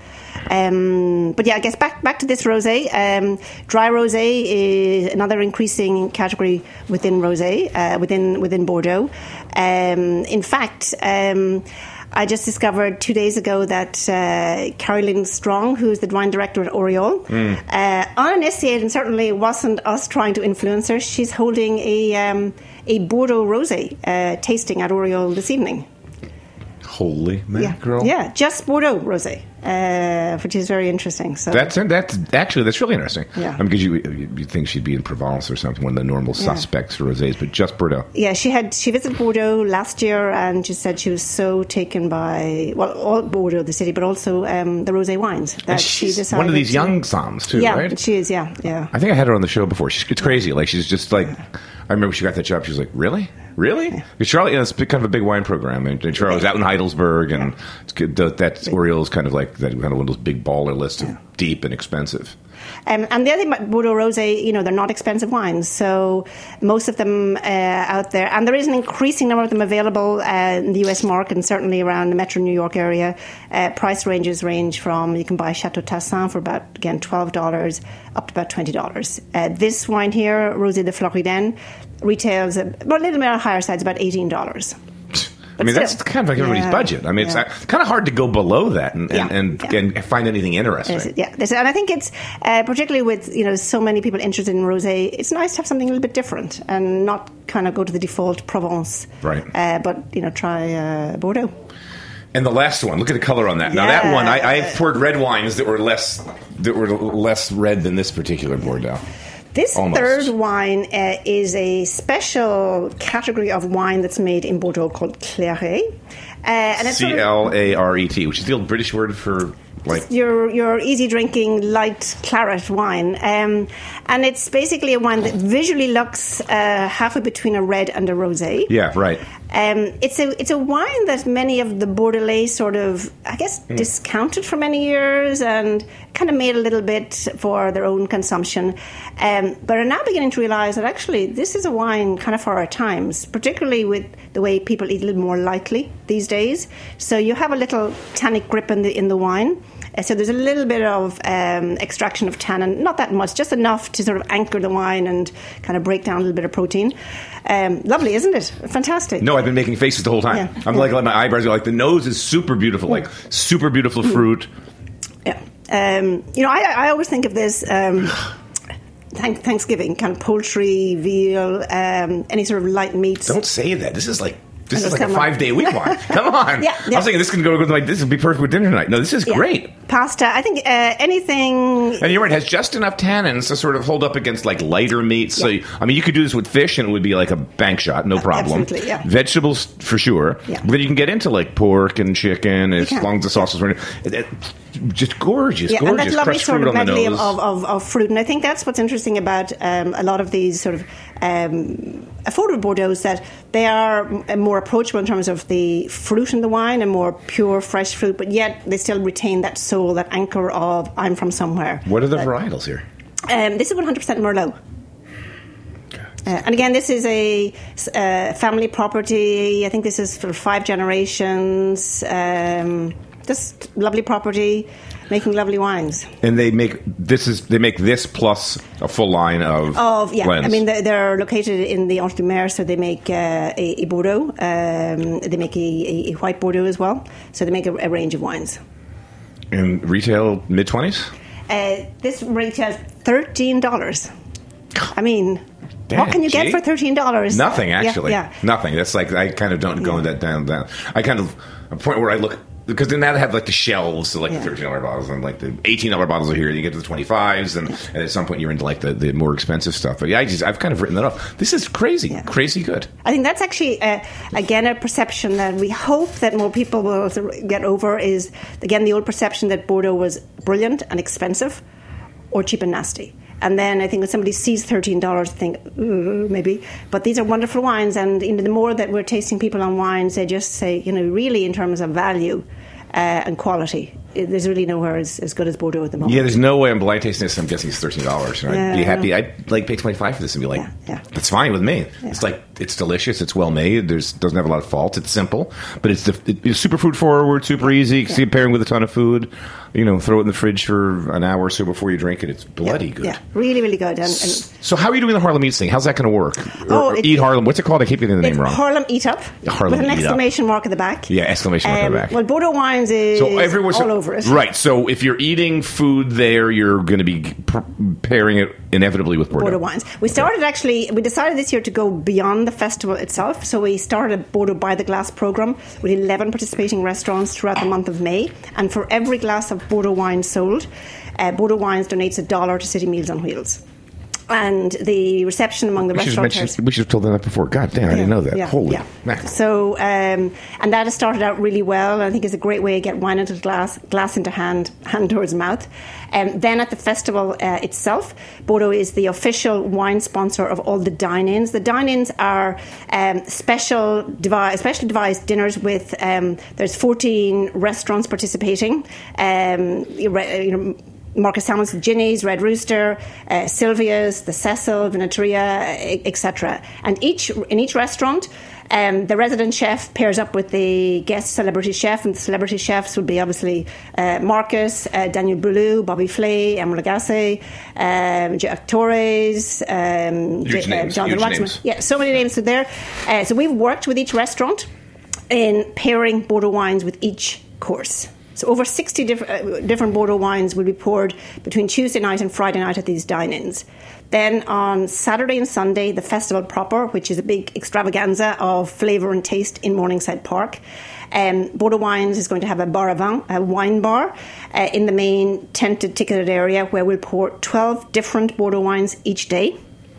Um, but yeah, I guess back back to this rosé. Um, dry rosé is another increasing category within rosé uh, within within Bordeaux. Um, in fact. Um, I just discovered two days ago that uh, Caroline Strong, who's the wine director at Oriole, Mm. uh, uninitiated, and certainly wasn't us trying to influence her. She's holding a um, a Bordeaux rosé uh, tasting at Oriole this evening. Holy Yeah, mackerel! yeah, just Bordeaux rosé, uh, which is very interesting. So That's that's actually that's really interesting. Yeah. I mean, because you you think she'd be in Provence or something, one of the normal Yeah. suspects for rosés, but just Bordeaux. yeah, she had she visited Bordeaux last year, and she said she was so taken by well, all Bordeaux, the city, but also um, the rosé wines that And she she's decided. one of these to- young Psalms too, yeah, right? she is. Yeah, yeah. I think I had her on the show before. She's it's crazy. Like she's just like I remember she got that job. She was like, really? Really? Because Charlotte, you know, it's kind of a big wine program. And Charlotte's out in Heidelberg, and yeah. it's good, the, that Oriole is kind of like that, kind of one of those big baller lists of yeah. deep and expensive. Um, and the other thing about Bordeaux Rosé, you know, they're not expensive wines. So most of them uh, out there, and there is an increasing number of them available uh, in the U S market and certainly around the Metro New York area. Uh, price ranges range from, you can buy Chateau Tassin for about, again, twelve dollars up to about twenty dollars. Uh, this wine here, Rosé de Floriden, retails about a little bit on the higher side, it's about eighteen dollars. I mean, still, that's kind of like everybody's yeah, budget. I mean, yeah. it's kind of hard to go below that and, yeah, and, yeah. and find anything interesting. There's, yeah, there's, and I think it's, uh, particularly with, you know, so many people interested in rosé, it's nice to have something a little bit different and not kind of go to the default Provence. Right. Uh, but, you know, try uh, Bordeaux. And the last one, look at the color on that. Now, yeah. that one, I, I've poured red wines that were less that were less red than this particular Bordeaux. This Almost. third wine uh, is a special category of wine that's made in Bordeaux called Claret. Uh, and it's C L A R E T, which is the old British word for like your your easy drinking light claret wine, um, and it's basically a wine that visually looks uh, halfway between a red and a rosé. Yeah, right. Um, it's a it's a wine that many of the Bordelais sort of, I guess, mm. discounted for many years and kind of made a little bit for their own consumption. Um, but are now beginning to realise that actually this is a wine kind of for our times, particularly with the way people eat a little more lightly these days. So you have a little tannic grip in the in the wine. Uh, so there's a little bit of um, extraction of tannin, not that much, just enough to sort of anchor the wine and kind of break down a little bit of protein. Um, lovely, isn't it? Fantastic. No, I've been making faces the whole time. Yeah. I'm yeah. like, like my eyebrows are like, the nose is super beautiful, like super beautiful fruit. Yeah. Um, you know, I, I always think of this um, thank, Thanksgiving, kind of poultry, veal, um, any sort of light meats. Don't say that. This is like... This is like a five-day week wine. Come on. Yeah, yeah. I was thinking this can go with like this would be perfect with dinner tonight. No, this is yeah. great. Pasta. I think uh, anything. And you're right. It has just enough tannins to sort of hold up against like lighter meats. Yeah. So I mean, you could do this with fish, and it would be like a bank shot, no problem. Absolutely. Yeah. Vegetables for sure. Yeah. But then you can get into like pork and chicken as long as the sauce is running. Just gorgeous, yeah, gorgeous. And that lovely crushed sort fruit of on the medley nose. of, of, of fruit. And I think that's what's interesting about um, a lot of these sort of um, affordable Bordeaux, that they are more approachable in terms of the fruit in the wine and more pure, fresh fruit, but yet they still retain that soul, that anchor of I'm from somewhere. What are the uh, varietals here? Um, this is one hundred percent Merlot. Uh, and again, this is a uh, family property. I think this is for five generations. Um, just lovely property, making lovely wines. And they make this is they make this plus a full line of of yeah. blends. I mean, they're, they're located in the Entre-deux-Mers, so they make uh, a, a Bordeaux. Um, they make a, a, a white Bordeaux as well. So they make a, a range of wines. And retail mid twenties. Uh, this retails thirteen dollars. I mean. Damn, what can you get gee. for thirteen dollars? Nothing, actually. Yeah, yeah. Nothing. That's like, I kind of don't go yeah. that down, down. I kind of, a point where I look, because then that have like the shelves, so like yeah. the thirteen dollars bottles and like the eighteen dollars bottles are here, and you get to the twenty-fives, and, and at some point you're into like the, the more expensive stuff. But yeah, I just, I've kind of written that off. This is crazy, yeah. crazy good. I think that's actually, uh, again, a perception that we hope that more people will get over is, again, the old perception that Bordeaux was brilliant and expensive or cheap and nasty. And then I think when somebody sees thirteen dollars, they think, ooh, maybe. But these are wonderful wines. And you know, the more that we're tasting people on wines, they just say, you know, really in terms of value uh, and quality, there's really nowhere as, as good as Bordeaux at the moment. Yeah, there's no way I'm blind tasting this. I'm guessing it's thirteen dollars. I'd yeah, be happy. I'd like pay twenty-five for this and be like, yeah, yeah. that's fine with me. Yeah. It's like, it's delicious. It's well made. There's doesn't have a lot of faults. It's simple, but it's, the, it's super food forward, super easy. You can see it pairing with a ton of food. You know, throw it in the fridge for an hour or so before you drink it. It's bloody yeah, good. Yeah, really, really good. And, and so how are you doing the Harlem Eats thing? How's that going to work? Or, oh, or it, Eat Harlem. What's it called? I keep getting the name wrong. Harlem Eat Up. Harlem with an Eat exclamation Up. mark at the back. Yeah, exclamation mark um, at the back. Well, Bordeaux Wines is so everyone's, all over it. Right. So if you're eating food there, you're going to be p- pairing it inevitably with Bordeaux. Bordeaux Wines. We started okay. actually, we decided this year to go beyond the festival itself. So we started a Bordeaux by the Glass program with eleven participating restaurants throughout the month of May. And for every glass of Bordeaux wine sold, uh, Bordeaux Wines donates a dollar to City Meals on Wheels. and the reception among the we should, restaurateurs. mention, we should have told them that before. God damn, I didn't know that. Yeah, Holy yeah. mackerel. So, um, and that has started out really well. I think it's a great way to get wine into glass, glass into hand, hand towards mouth. Um, then at the festival uh, itself, Bordeaux is the official wine sponsor of all the dine-ins. The dine-ins are um, special, devi- specially devised dinners with. Um, there's fourteen restaurants participating. Um, you know. Marcus Samuels, Ginny's, Red Rooster, uh, Sylvia's, the Cecil, Vinatria, et cetera. And each in each restaurant, um, the resident chef pairs up with the guest celebrity chef, and the celebrity chefs would be obviously uh, Marcus, uh, Daniel Boulou, Bobby Flay, Emeril Lagasse, um, Jack Torres, um, Huge J- names, uh, Jonathan huge Waxman. names. Yeah, so many names are there. Uh, so we've worked with each restaurant in pairing Bordeaux wines with each course. So over sixty diff- uh, different Bordeaux wines will be poured between Tuesday night and Friday night at these dine-ins. Then on Saturday and Sunday, the festival proper, which is a big extravaganza of flavour and taste in Morningside Park. Um, Bordeaux Wines is going to have a bar à vin, a wine bar, uh, in the main tented, ticketed area where we'll pour twelve different Bordeaux wines each day.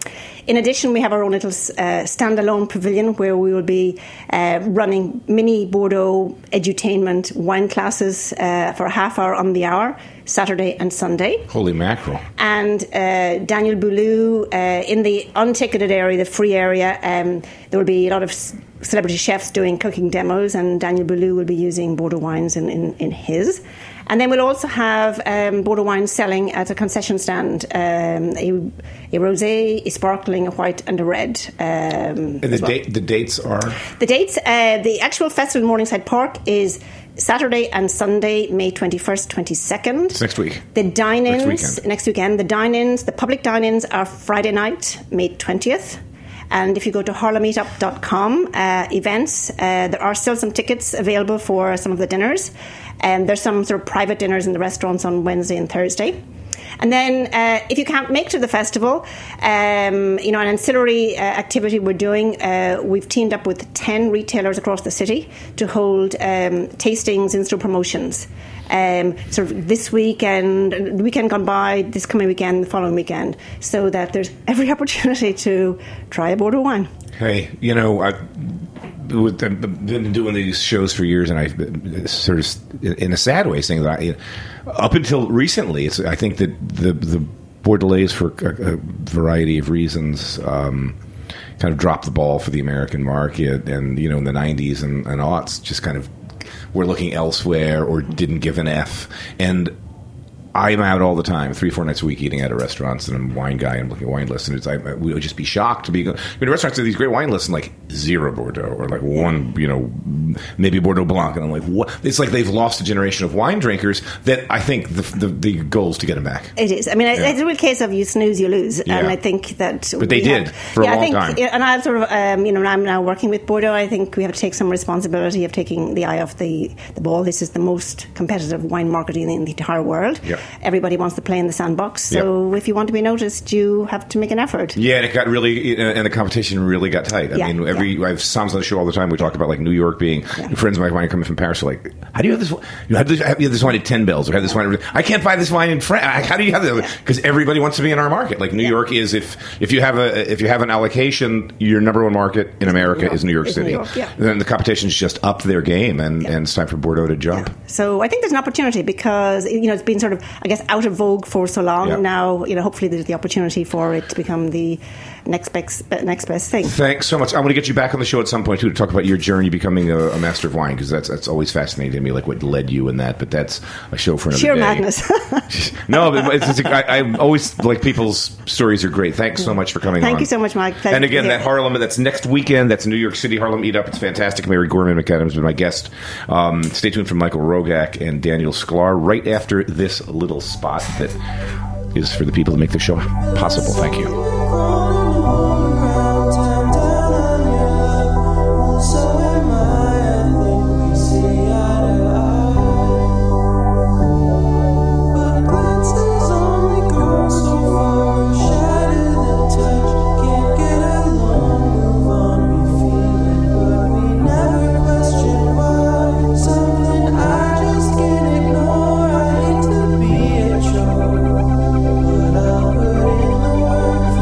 In addition, we have our own little uh, standalone pavilion where we will be uh, running mini Bordeaux edutainment wine classes uh, for a half hour on the hour, Saturday and Sunday. Holy mackerel. And uh, Daniel Boulou, uh, in the unticketed area, the free area, um, there will be a lot of c- celebrity chefs doing cooking demos, and Daniel Boulou will be using Bordeaux wines in, in, in his. And then we'll also have um, Bordeaux wine selling at a concession stand, um, a, a rosé, a sparkling, a white, and a red. Um, And the, well. date, the dates are? The dates, uh, the actual festival in Morningside Park is Saturday and Sunday, May twenty-first, twenty-second. It's next week. The dine-ins, Next weekend. next weekend. The dine-ins, the public dine-ins are Friday night, May twentieth. And if you go to harlem meetup dot com uh, events, uh, there are still some tickets available for some of the dinners. And there's some sort of private dinners in the restaurants on Wednesday and Thursday. And then uh, if you can't make it to the festival, um, you know, an ancillary uh, activity we're doing, uh, we've teamed up with ten retailers across the city to hold um, tastings, in-store promotions. Um, sort of this weekend, the weekend gone by, this coming weekend, the following weekend, so that there's every opportunity to try a Bordeaux wine. Hey, you know, I've I've been doing these shows for years, and I sort of, in a sad way, saying that I, up until recently, it's, I think that the the Bordelais, for a, a variety of reasons, um, kind of dropped the ball for the American market, and you know, in the nineties and, and aughts, just kind of were looking elsewhere or didn't give an F. And I'm out all the time, three, four nights a week, eating out at restaurants, and I'm a wine guy and looking at wine lists, and it's, I, we would just be shocked to be. I mean, restaurants have these great wine lists, and like zero Bordeaux, or like one, you know, maybe Bordeaux Blanc, and I'm like, what? It's like they've lost a generation of wine drinkers. That I think the the, the goal is to get them back. It is. I mean, Yeah. it's a real case of you snooze, you lose, Yeah. and I think that. But they we did have- for a yeah, long I think, time. And I sort of, um, you know, I'm now working with Bordeaux. I think we have to take some responsibility of taking the eye off the, the ball. This is the most competitive wine market in, in the entire world. Yep. Everybody wants to play in the sandbox. So Yep. if you want to be noticed, you have to make an effort. Yeah, and it got really, and the competition really got tight. I Yeah, mean, every yeah. I have songs on the show all the time. We talk about like New York being friends of mine coming from Paris are like, how do you have this? You have this, have you have this wine at ten bells, or have this wine? I can't buy this wine in France. How do you have this? Because everybody wants to be in our market. Like New Yeah. York is if if you have a if you have an allocation, your number one market in America York. is New York Is New City. York, yeah. Then the competition's just upped their game, and, and it's time for Bordeaux to jump. So I think there's an opportunity because, you know, it's been sort of, I guess, out of vogue for so long. Yeah. Now, you know, hopefully there's the opportunity for it to become the next best, next best thing. Thanks so much. I want to get you back on the show at some point too to talk about your journey becoming a, a master of wine, because that's that's always fascinating to me, like what led you in that. But that's a show for another Sheer day. madness. No, but it's, it's, I, I always like people's stories are great. Thanks so much for coming Thank on. you so much, Mike. Pleasure And to again, be that here. Harlem, that's next weekend. That's New York City Harlem Eat Up. It's fantastic. Mary Gorman McAdams has been my guest. Um, stay tuned for Michael Rogak and Daniel Sklar right after this little spot that is for the people that make the show possible. Thank you. But I'll put in the work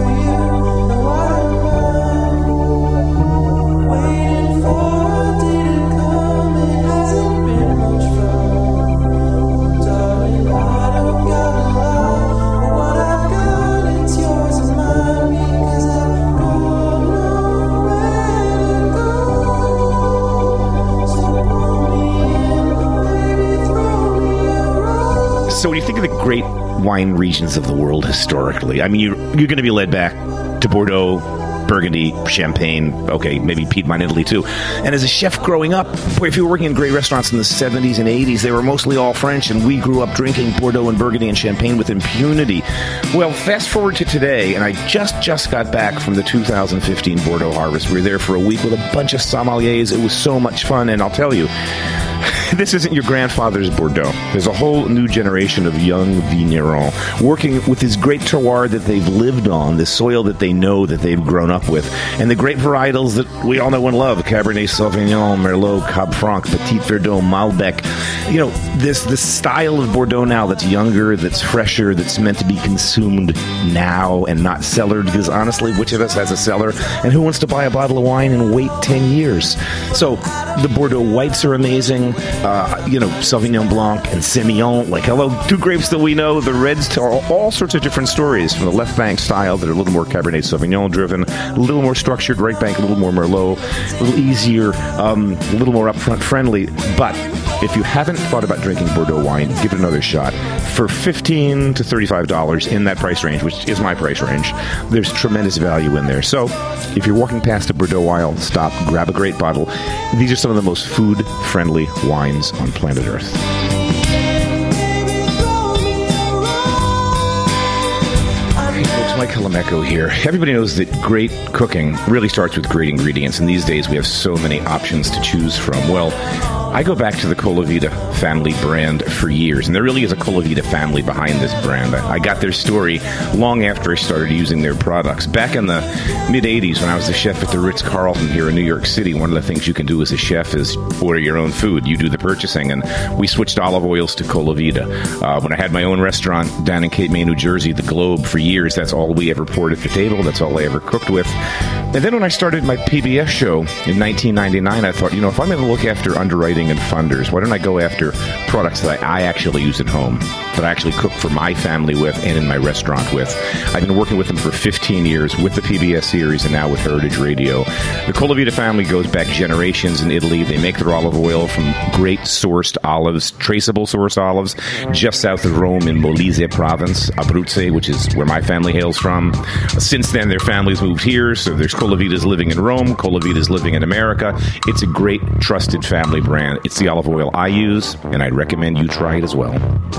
great wine regions of the world historically. I mean, you're, you're going to be led back to Bordeaux, Burgundy, Champagne, okay, maybe Piedmont, Italy too. And as a chef growing up, boy, if you were working in great restaurants in the seventies and eighties, they were mostly all French, and we grew up drinking Bordeaux and Burgundy and Champagne with impunity. Well, fast forward to today, and I just, just got back from the two thousand fifteen Bordeaux harvest. We were there for a week with a bunch of sommeliers. It was so much fun, and I'll tell you, this isn't your grandfather's Bordeaux. There's a whole new generation of young vignerons working with this great terroir that they've lived on, this soil that they know, that they've grown up with, and the great varietals that we all know and love: Cabernet Sauvignon, Merlot, Cab Franc, Petit Verdot, Malbec. You know, this this style of Bordeaux now that's younger, that's fresher, that's meant to be consumed now and not cellared, because honestly, which of us has a cellar, and who wants to buy a bottle of wine and wait ten years? So the Bordeaux whites are amazing. Uh, you know, Sauvignon Blanc and Semillon, like, hello, two grapes that we know. The reds tell all, all sorts of different stories, from the left bank style that are a little more Cabernet Sauvignon driven, a little more structured, right bank a little more Merlot, a little easier, um, a little more upfront friendly. But if you haven't thought about drinking Bordeaux wine, give it another shot. For fifteen to thirty-five dollars in that price range, which is my price range, there's tremendous value in there. So if you're walking past a Bordeaux wine, stop, grab a great bottle. These are some of the most food-friendly wines on planet Earth. Hey folks, Mike Colameco here. Everybody knows that great cooking really starts with great ingredients, and these days we have so many options to choose from. Well, I go back to the Colavita family brand for years, and there really is a Colavita family behind this brand. I, I got their story long after I started using their products. Back in the mid-eighties, when I was the chef at the Ritz-Carlton here in New York City, one of the things you can do as a chef is order your own food. You do the purchasing, and we switched olive oils to Colavita. Uh, when I had my own restaurant down in Cape May, New Jersey, The Globe, for years, that's all we ever poured at the table. That's all I ever cooked with. And then when I started my P B S show in nineteen ninety-nine, I thought, you know, if I'm going to look after underwriting and funders, why don't I go after products that I, I actually use at home, that I actually cook for my family with and in my restaurant with. I've been working with them for fifteen years with the P B S series and now with Heritage Radio. The Colavita family goes back generations in Italy. They make their olive oil from great sourced olives, traceable source olives, just south of Rome in Molise province, Abruzzo, which is where my family hails from. Since then, their families moved here, so there's Colavitas living in Rome, Colavitas living in America. It's a great, trusted family brand. It's the olive oil I use, and I'd recommend you try it as well.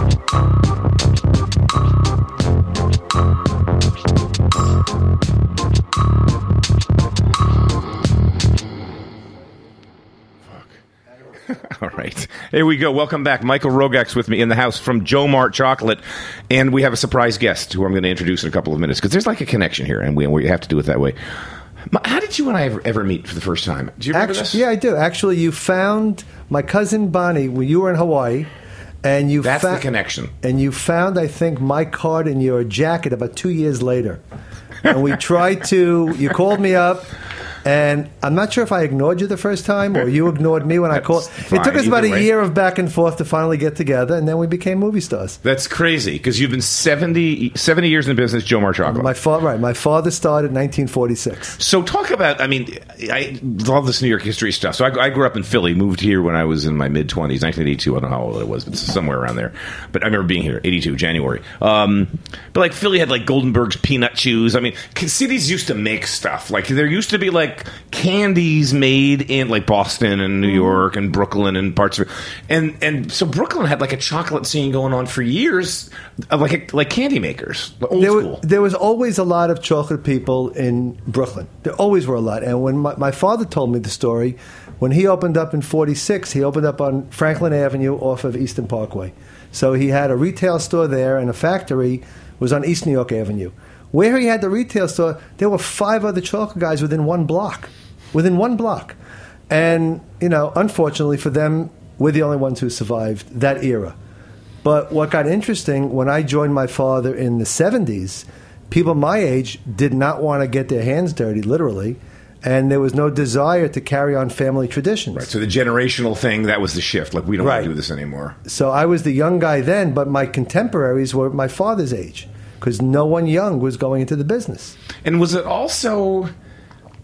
All right. Here we go. Welcome back. Michael Rogax with me in the house from Joe Mart Chocolate. And we have a surprise guest who I'm going to introduce in a couple of minutes, because there's like a connection here, and we, we have to do it that way. How did you and I ever, ever meet for the first time? Do you remember Actually, this? Yeah, I do. Actually, you found my cousin Bonnie when you were in Hawaii. And you That's fa- the connection. And you found, I think, my card in your jacket about two years later. And we tried to, you called me up. And I'm not sure if I ignored you the first time or you ignored me when I called. Fine. It took us Either about a way. year of back and forth to finally get together, and then we became movie stars. That's crazy, because you've been seventy, seventy years in business, Joe Mart Chocolate. My fa- right, my father started in nineteen forty-six. So talk about, I mean, I love this New York history stuff. So I, I grew up in Philly, moved here when I was in my mid-twenties, nineteen eighty-two. I don't know how old I was, but somewhere around there. But I remember being here, eighty-two, January. Um, but like Philly had like Goldenberg's peanut chews. I mean, cities used to make stuff. Like there used to be like candies made in like Boston and New York and Brooklyn and parts of it. And, and so Brooklyn had like a chocolate scene going on for years, of like a, like candy makers, old There, school. were, there was always a lot of chocolate people in Brooklyn. There always were a lot. And when my, my father told me the story, when he opened up in forty-six, he opened up on Franklin Avenue off of Eastern Parkway. So he had a retail store there, and a factory was on East New York Avenue. Where he had the retail store, there were five other chocolate guys within one block. Within one block. And, you know, unfortunately for them, we're the only ones who survived that era. But what got interesting, when I joined my father in the seventies, people my age did not want to get their hands dirty, literally, and there was no desire to carry on family traditions. Right, so the generational thing, that was the shift. Like, we don't want Right. to do this anymore. So I was the young guy then, but my contemporaries were my father's age, because no one young was going into the business. And was it also...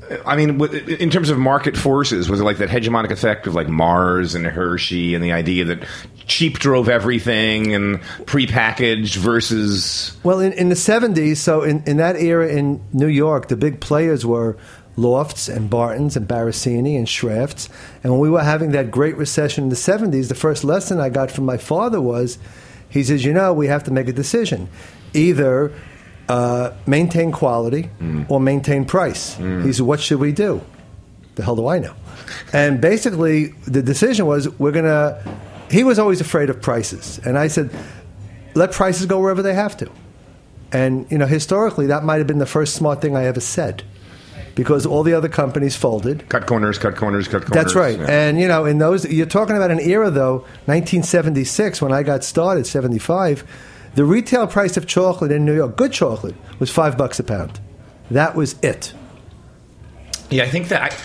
I mean, in terms of market forces, was it like that hegemonic effect of like Mars and Hershey and the idea that cheap drove everything and prepackaged versus... Well, in, in the seventies, so in, in that era in New York, the big players were Lofts and Barton's and Barricini and Schrafft's. And when we were having that great recession in the seventies, the first lesson I got from my father was, he says, you know, we have to make a decision. Either... Uh, maintain quality mm. or maintain price. Mm. He said, what should we do? The hell do I know? And basically, the decision was, we're going to... He was always afraid of prices. And I said, let prices go wherever they have to. And, you know, historically, that might have been the first smart thing I ever said. Because all the other companies folded. Cut corners, cut corners, cut corners. That's right. Yeah. And, you know, in those... You're talking about an era, though, nineteen seventy-six, when I got started, seventy-five... The retail price of chocolate in New York, good chocolate, was five bucks a pound. That was it. Yeah, I think that... I,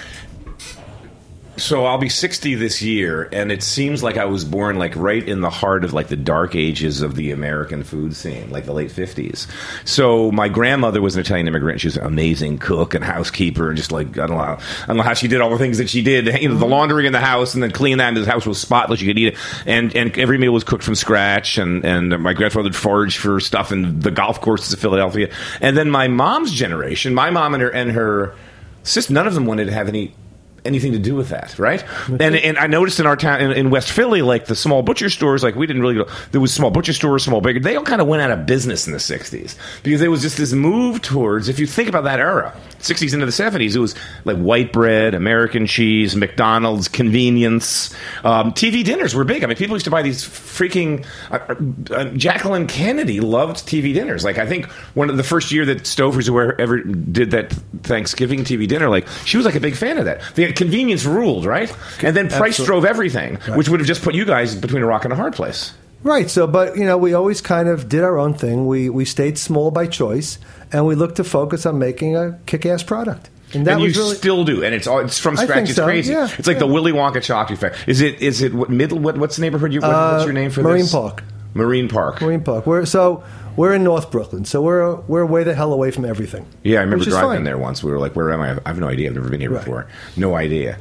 so I'll be sixty this year, and it seems like I was born like right in the heart of like the dark ages of the American food scene, like the late fifties. So my grandmother was an Italian immigrant. She was an amazing cook and housekeeper, and just like I don't know, how, I don't know how she did all the things that she did. You know, the laundry in the house, and then clean that, and the house was spotless. You could eat it, and and every meal was cooked from scratch. And and my grandfather would forage for stuff in the golf courses of Philadelphia. And then my mom's generation, my mom and her and her sister, none of them wanted to have any. anything to do with that, right? And and I noticed in our town, in, in West Philly, like the small butcher stores, like we didn't really go, there was small butcher stores, small bakery, they all kind of went out of business in the sixties because there was just this move towards, if you think about that era, sixties into the seventies, it was like white bread, American cheese, McDonald's, convenience. Um, T V dinners were big. I mean, people used to buy these freaking... Uh, uh, Jacqueline Kennedy loved T V dinners. Like, I think one of the first year that Stouffer's ever did that Thanksgiving T V dinner, like, she was like a big fan of that. The convenience ruled, right? And then price Absolutely. drove everything, right. which would have just put you guys between a rock and a hard place. Right. So, but, you know, we always kind of did our own thing. We we stayed small by choice, and we looked to focus on making a kick-ass product. And that and was you really, still do, and it's all, it's from I scratch. think It's so. crazy. Yeah, it's like yeah. the Willy Wonka chocolate factory. Is it? Is it what middle? What, what's the neighborhood? You, what, uh, what's your name for Marine this? Park. Marine Park. Marine Park. We're so we're in North Brooklyn, so we're we're way the hell away from everything. Yeah, I remember which is driving fine. there once. We were like, "Where am I? I have no idea. I've never been here Right. before. No idea."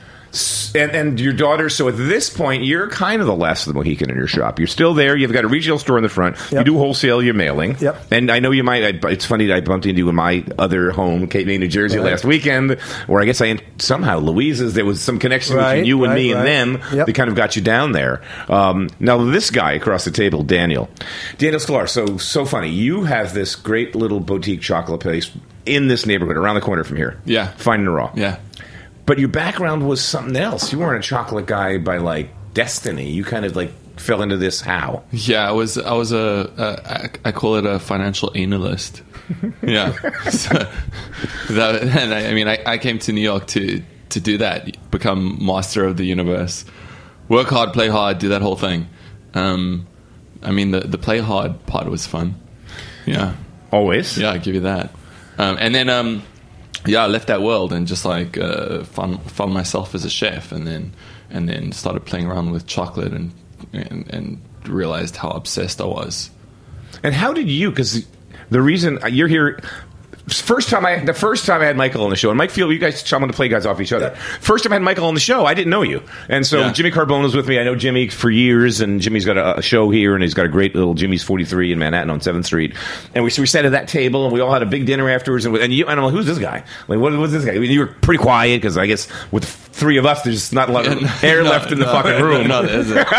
And, and your daughter, so at this point, you're kind of the last of the Mohican in your shop. You're still there. You've got a regional store in the front. Yep. You do wholesale. You're mailing. Yep. And I know you might. I, it's funny that I bumped into you in my other home, Cape May, New Jersey, Right. last weekend, where I guess I somehow Louise's. There was some connection Right, between you and right, me right. and them Yep. that kind of got you down there. Um, now this guy across the table, Daniel, Daniel Sklar. So so funny. You have this great little boutique chocolate place in this neighborhood, around the corner from here. Yeah. Fine and Raw. Yeah. But your background was something else. You weren't a chocolate guy by like destiny. You kind of like fell into this how? Yeah, I was. I was a. a I call it a financial analyst. Yeah. So that, and I, I mean, I, I came to New York to to do that, become master of the universe, work hard, play hard, do that whole thing. Um, I mean, the the play hard part was fun. Yeah. Always. Yeah, I give you that. Um, and then. Um, Yeah, I left that world and just like uh, found found myself as a chef, and then and then started playing around with chocolate and and, and realized how obsessed I was. And how did you? Because the reason you're here. First time I, the first time I had Michael on the show, and Mike Field, you guys, I'm going to play guys off each other. First time I had Michael on the show, I didn't know you, and so Yeah. Jimmy Carbona's with me. I know Jimmy for years, and Jimmy's got a, a show here, and he's got a great little Jimmy's forty-three in Manhattan on seventh Street. And we, so we sat at that table, and we all had a big dinner afterwards. And, we, and you, and I'm like, who's this guy? Like, what was this guy? I mean, you were pretty quiet because I guess with three of us, there's not a lot of Yeah, air no, left in the no, fucking room. No, there isn't.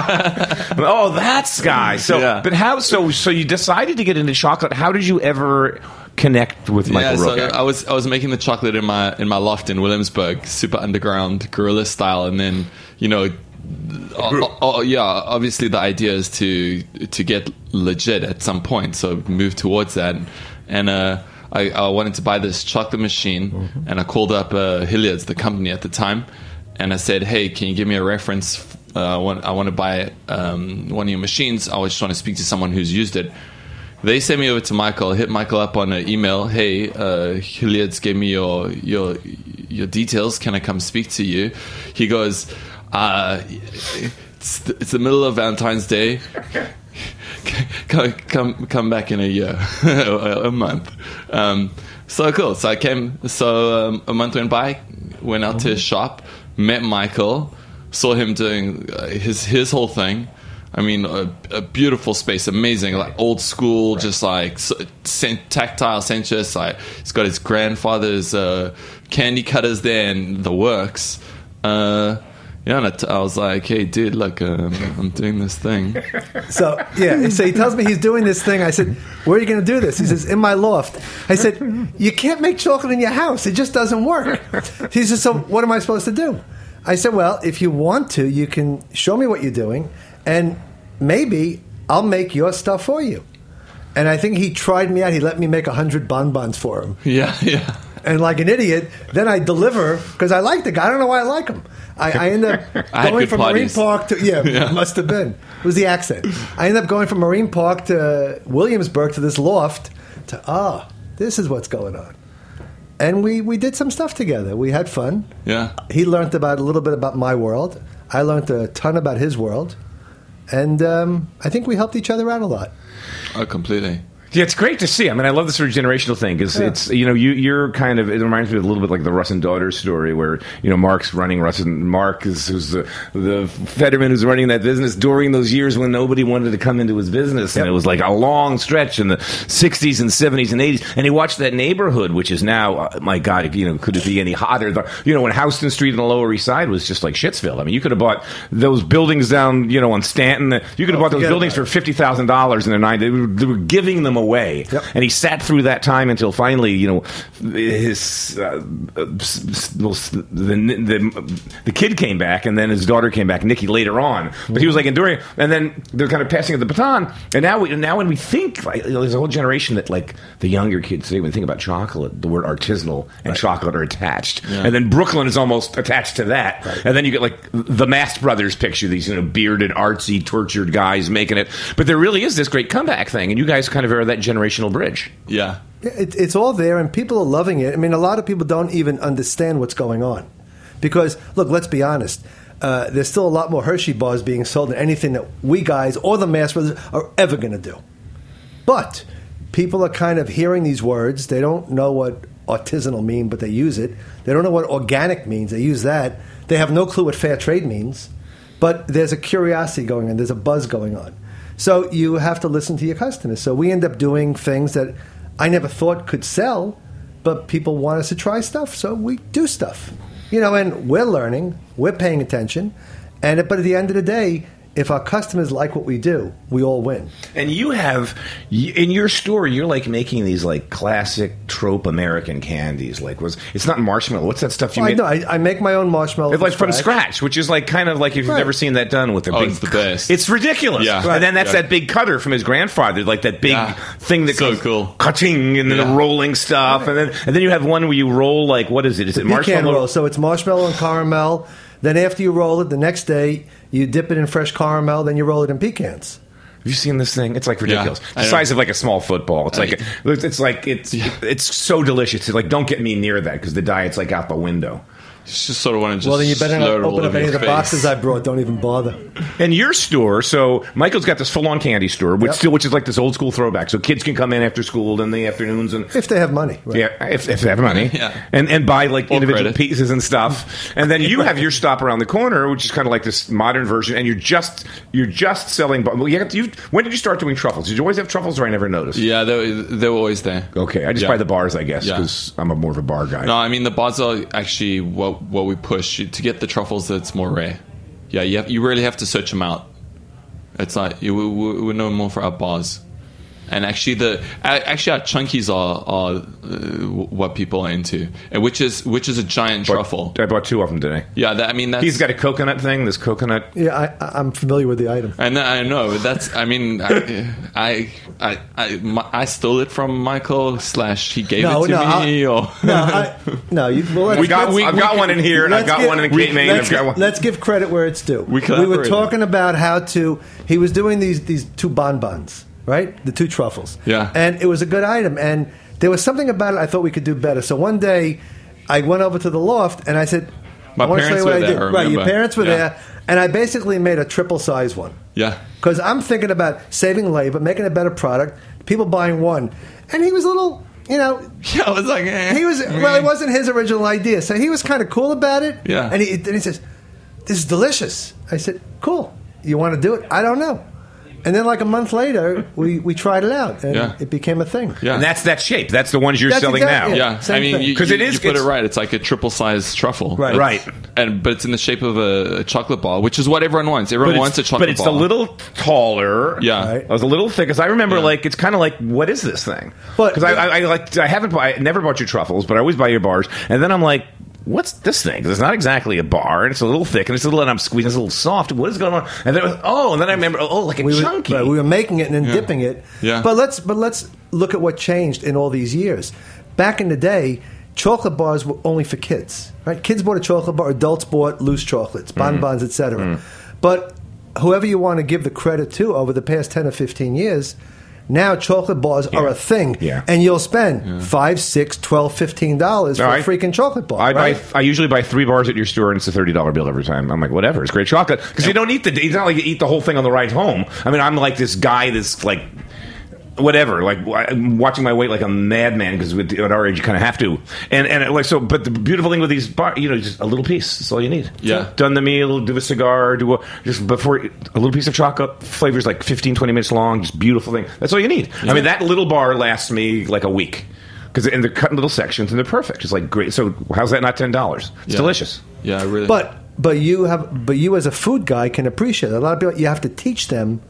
Oh, that's guy. So, Yeah. but how? So, so you decided to get into chocolate. How did you ever connect with Michael Yeah, so Roca? I was I was making the chocolate in my in my loft in Williamsburg, super underground, guerrilla style, and then you know, oh, oh, yeah, obviously the idea is to to get legit at some point, so move towards that, and uh, I, I wanted to buy this chocolate machine, mm-hmm. and I called up uh, Hilliard's, the company at the time, and I said, hey, can you give me a reference? Uh, I want I want to buy um, one of your machines. I was trying to speak to someone who's used it. They sent me over to Michael. I hit Michael up on an email. Hey, uh, Hilliard's gave me your your your details. Can I come speak to you? He goes, uh, it's, the, it's the middle of Valentine's Day. come come come back in a year, a month. Um, so cool. So I came. So um, a month went by. Went out mm-hmm. to his shop. Met Michael. Saw him doing uh, his his whole thing. I mean, a, a beautiful space, amazing, like old school, right. just like so, tactile, sensuous. Like he's got his grandfather's uh, candy cutters there and the works. Uh, yeah, and I, t- I was like, "Hey, dude, look, um, I'm doing this thing." So yeah, so he tells me he's doing this thing. I said, "Where are you going to do this?" He says, "In my loft." I said, "You can't make chocolate in your house; it just doesn't work." He says, "So what am I supposed to do?" I said, "Well, if you want to, you can show me what you're doing, and maybe I'll make your stuff for you." And I think he tried me out. He let me make a hundred bonbons for him. Yeah, yeah. And like an idiot, then I deliver because I like the guy. I don't know why I like him. I, I end up I going from parties. Marine Park to yeah, yeah, it must have been. It was the accent. I end up going from Marine Park to Williamsburg to this loft to ah, oh, this is what's going on. And we, we did some stuff together. We had fun. Yeah. He learned about a little bit about my world. I learned a ton about his world. And um, I think we helped each other out a lot. Oh, completely. Yeah, it's great to see. I mean, I love the sort of generational thing because yeah. it's, you know, you, you're kind of, it reminds me a little bit like the Russ and Daughter story where, you know, Mark's running, Russ and Mark is who's the, the Fetterman who's running that business during those years when nobody wanted to come into his business. Yep. And it was like a long stretch in the sixties and seventies and eighties. And he watched that neighborhood, which is now, uh, my God, you know, could it be any hotter? The, you know, when Houston Street on the Lower East Side was just like Shitsville. I mean, you could have bought those buildings down, you know, on Stanton. You could have oh, bought those buildings for fifty thousand dollars in the nineties. They were, they were giving them away. Yep. And he sat through that time until finally, you know, his uh, well, the, the the kid came back, and then his daughter came back, Nikki, later on. But he was like enduring, and then they're kind of passing of the baton. And now, we, now when we think, like, you know, there's a whole generation that, like the younger kids today, when they think about chocolate, the word artisanal and right. chocolate are attached, yeah. and then Brooklyn is almost attached to that. Right. And then you get like the Mast Brothers picture, these you know bearded, artsy, tortured guys making it. But there really is this great comeback thing, and you guys kind of are that generational bridge. Yeah. It, it's all there, and people are loving it. I mean, a lot of people don't even understand what's going on. Because, look, let's be honest. Uh, there's still a lot more Hershey bars being sold than anything that we guys or the Mast Brothers are ever going to do. But people are kind of hearing these words. They don't know what artisanal mean, but they use it. They don't know what organic means. They use that. They have no clue what fair trade means. But there's a curiosity going on. There's a buzz going on. So you have to listen to your customers. So we end up doing things that I never thought could sell, but people want us to try stuff, so we do stuff. You know, and we're learning, we're paying attention, and but at the end of the day, if our customers like what we do, we all win. And you have, in your store, you're like making these like classic trope American candies. Like, was it's not marshmallow. What's that stuff you oh, make? I know. I, I make my own marshmallow. It's like from scratch, which is like kind of like if you've right. never seen that done with a oh, big. It's the best. It's ridiculous. Yeah. Right. And then that's yeah. that big cutter from his grandfather, like that big yeah. thing that so goes cool. cutting and then yeah. the rolling stuff, right. and then and then you have one where you roll like what is it? Is it marshmallow? Roll. So it's marshmallow and caramel. Then after you roll it, the next day you dip it in fresh caramel. Then you roll it in pecans. Have you seen this thing? It's like ridiculous. Yeah, the size of like a small football. It's like it's like it's yeah. it's so delicious. It's like don't get me near that because the diet's like out the window. You just sort of want to just well, then you better not open up any of the face. boxes I brought. Don't even bother. And your store, so Michael's got this full-on candy store, which Yep. still, which is like this old school throwback. So kids can come in after school in the afternoons and If they have money. Right. yeah, if, if they have money, Yeah. and and buy like Or individual credit. pieces and stuff. And then you have your stop around the corner, which is kind of like this modern version. And you're just you're just selling. Well, you have to, you, when did you start doing truffles? Did you always have truffles, or I never noticed? Yeah, they were, they were always there. Okay, I just Yeah. buy the bars, I guess, Yeah. because I'm a more of a bar guy. No, I mean the bars are actually what what we push to get the truffles that's more rare. Yeah, you have, you really have to search them out. It's like you, we, we're known more for our bars, and actually the actually our chunkies are are uh, what people are into, and which is which is a giant Bought- truffle. I bought two of them today. Yeah, that, I mean that's He's got a coconut thing. This coconut. Yeah, I, I'm familiar with the item. And I know that's. I mean, I, I, I, I, my, I stole it from Michael. Slash, he gave No, it to no, me. I'll- or No, I, no. You, well, let's, We got. let's- I've got one in here, and I've let's got give- one in we- Cape Maine. let's I've got gi- one. Let's give credit where it's due. We we were collaborated. talking about how to. He was doing these these two bonbons, right? The two truffles. Yeah. And it was a good item, and there was something about it I thought we could do better. So one day, I went over to the loft, and I said, My I want to show parents you what were I did. there, I Right, your remember. parents were Yeah. there, and I basically made a triple size one. Yeah. Because I'm thinking about saving labor, making a better product, people buying one. And he was a little, you know... Yeah, I was like... Eh. He was, well, it wasn't his original idea. So he was kind of cool about it. Yeah. And he, and he says, this is delicious. I said, cool. You want to do it? I don't know. And then, like a month later, we, we tried it out, and Yeah. it became a thing. Yeah. And that's that shape. That's the ones you're That's selling exactly- now. yeah. Yeah, Same I mean, thing. you, 'Cause you, it is- you put it it's- right. It's like a triple size truffle, Right. Right. And but it's in the shape of a, a chocolate bar, which is what everyone wants. Everyone But wants a it's, chocolate but it's bar. a little taller. Yeah. Right. It was a little thick. Because I remember, Yeah. like, it's kind of like, what is this thing? But- Because I, I, I like, I haven't, I never bought your truffles, but I always buy your bars. And then I'm like, what's this thing? 'Cause it's not exactly a bar, and it's a little thick, and it's a little, and I'm squeezing, it's a little soft. What is going on? And then, it was, oh, and then I remember, oh, like a We were, chunky. right, we were making it and then Yeah. dipping it. Yeah. But let's but let's look at what changed in all these years. Back in the day, chocolate bars were only for kids. Right? Kids bought a chocolate bar. Adults bought loose chocolates, bonbons, et cetera. But whoever you want to give the credit to over the past ten or fifteen years. Now chocolate bars are a thing, Yeah. and you'll spend five, six, twelve, fifteen dollars for No, a I- freaking chocolate bar. I right? buy. I usually buy three bars at your store, and it's a thirty dollar bill every time. I'm like, whatever. It's great chocolate because you don't eat the. It's not like you eat the whole thing on the ride home. I mean, I'm like this guy that's like, whatever. Like I'm watching my weight like a madman because at our age you kind of have to. And and like so. But the beautiful thing with these bar, you know, just a little piece. That's all you need. Yeah. Done the meal. Do a cigar. Do a just before a little piece of chocolate. Flavors like fifteen, twenty minutes long. Just beautiful thing. That's all you need. I mean, that little bar lasts me like a week. Because and they're cut in little sections and they're perfect. It's like great. So how's that not ten dollars? It's Yeah. delicious. Yeah, really. But but you have but you as a food guy can appreciate it. A lot of people you have to teach them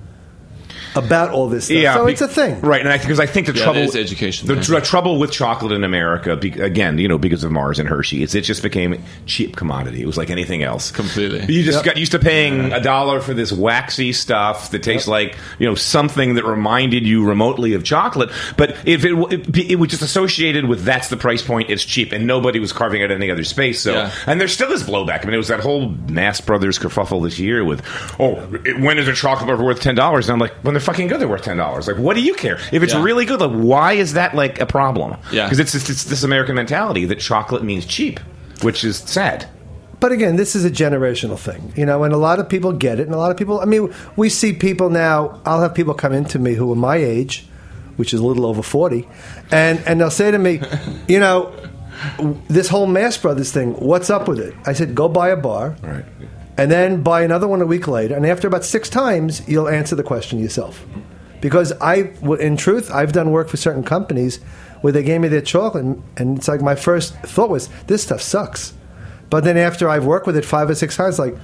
about all this stuff. Yeah, so be- it's a thing. right? And I because I think the Yeah, trouble there's education the there. tr- trouble with chocolate in America, be, again, you know, because of Mars and Hershey, it's, it just became a cheap commodity. It was like anything else. Completely. You just Yep. got used to paying a dollar for this waxy stuff that tastes like you know something that reminded you remotely of chocolate. But if it, it it was just associated with that's the price point, it's cheap, and nobody was carving out any other space. So Yeah. and there still is blowback. I mean, it was that whole Mass Brothers kerfuffle this year with oh, it- when is a chocolate bar worth ten dollars? And I'm like, when they're fucking good, they're worth ten dollars. Like, what do you care if it's Yeah. really good? Like, why is that like a problem? Yeah. because it's, it's it's this American mentality that chocolate means cheap, which is sad. But again, this is a generational thing, you know, and a lot of people get it, and a lot of people. I mean, we see people now. I'll have people come into me who are my age, which is a little over forty, and and they'll say to me, you know, this whole Mass Brothers thing. What's up with it? I said, go buy a bar, Right. and then buy another one a week later, and after about six times, you'll answer the question yourself. Because I, in truth, I've done work for certain companies where they gave me their chocolate, and, and it's like my first thought was, this stuff sucks. But then after I've worked with it five or six times, like,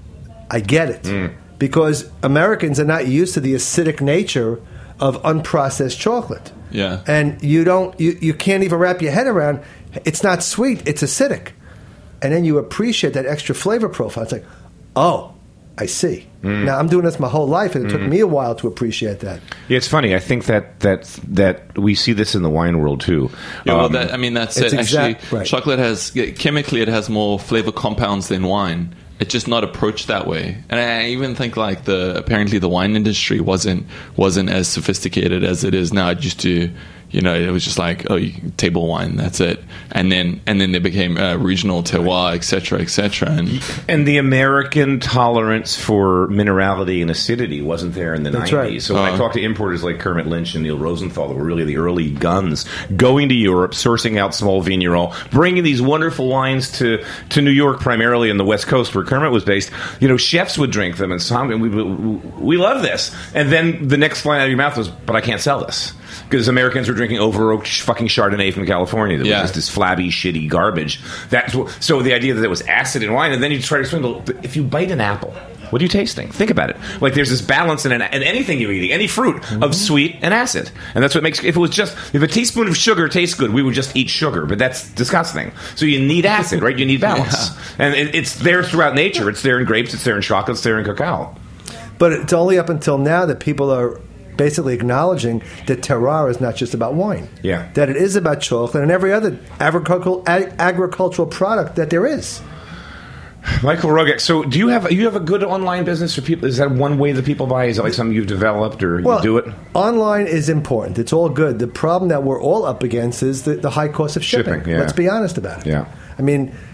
I get it. Because Americans are not used to the acidic nature of unprocessed chocolate. Yeah. And you don't, you, you can't even wrap your head around, it's not sweet, it's acidic. And then you appreciate that extra flavor profile. It's like, oh, I see. Now, I'm doing this my whole life, and it took me a while to appreciate that. Yeah, it's funny. I think that that that we see this in the wine world too. Yeah, well, Um, that, I mean, that's it's it. Actually, exact- right. chocolate has chemically it has more flavor compounds than wine. It's just not approached that way. And I even think like the apparently the wine industry wasn't wasn't as sophisticated as it is now. It used to, you know, it was just like oh, you, table wine, that's it. And then and then they became uh, regional terroir, et cetera, et cetera. And And the American tolerance for minerality and acidity wasn't there in the That's nineties. right. So when I Uh. talked to importers like Kermit Lynch and Neil Rosenthal, that were really the early guns, going to Europe, sourcing out small vigneron, bringing these wonderful wines to, to New York, primarily in the West Coast where Kermit was based, you know, chefs would drink them, and some, and we, we love this. And then the next line out of your mouth was, but I can't sell this. Because Americans were drinking over-oaked fucking Chardonnay from California that Yeah. was just this flabby, shitty garbage. That's what, so the idea that it was acid in wine, and then you try to swindle. If you bite an apple, what are you tasting? Think about it. Like there's this balance in, an, in anything you're eating, any fruit, of sweet and acid, and that's what makes. If it was just if a teaspoon of sugar tastes good, we would just eat sugar, but that's disgusting. So you need acid, right? You need balance, and it, it's there throughout nature. It's there in grapes. It's there in chocolate. It's there in cacao. But it's only up until now that people are basically acknowledging that terroir is not just about wine. Yeah. That it is about chocolate and every other agricultural ag- agricultural product that there is. Michael Rogek. So, do you have you have a good online business for people? Is that one way that people buy? Is it like something you've developed or Well, you do it? Online is important. It's all good. The problem that we're all up against is the, the high cost of shipping. Shipping, yeah. Let's be honest about it. Yeah. I mean,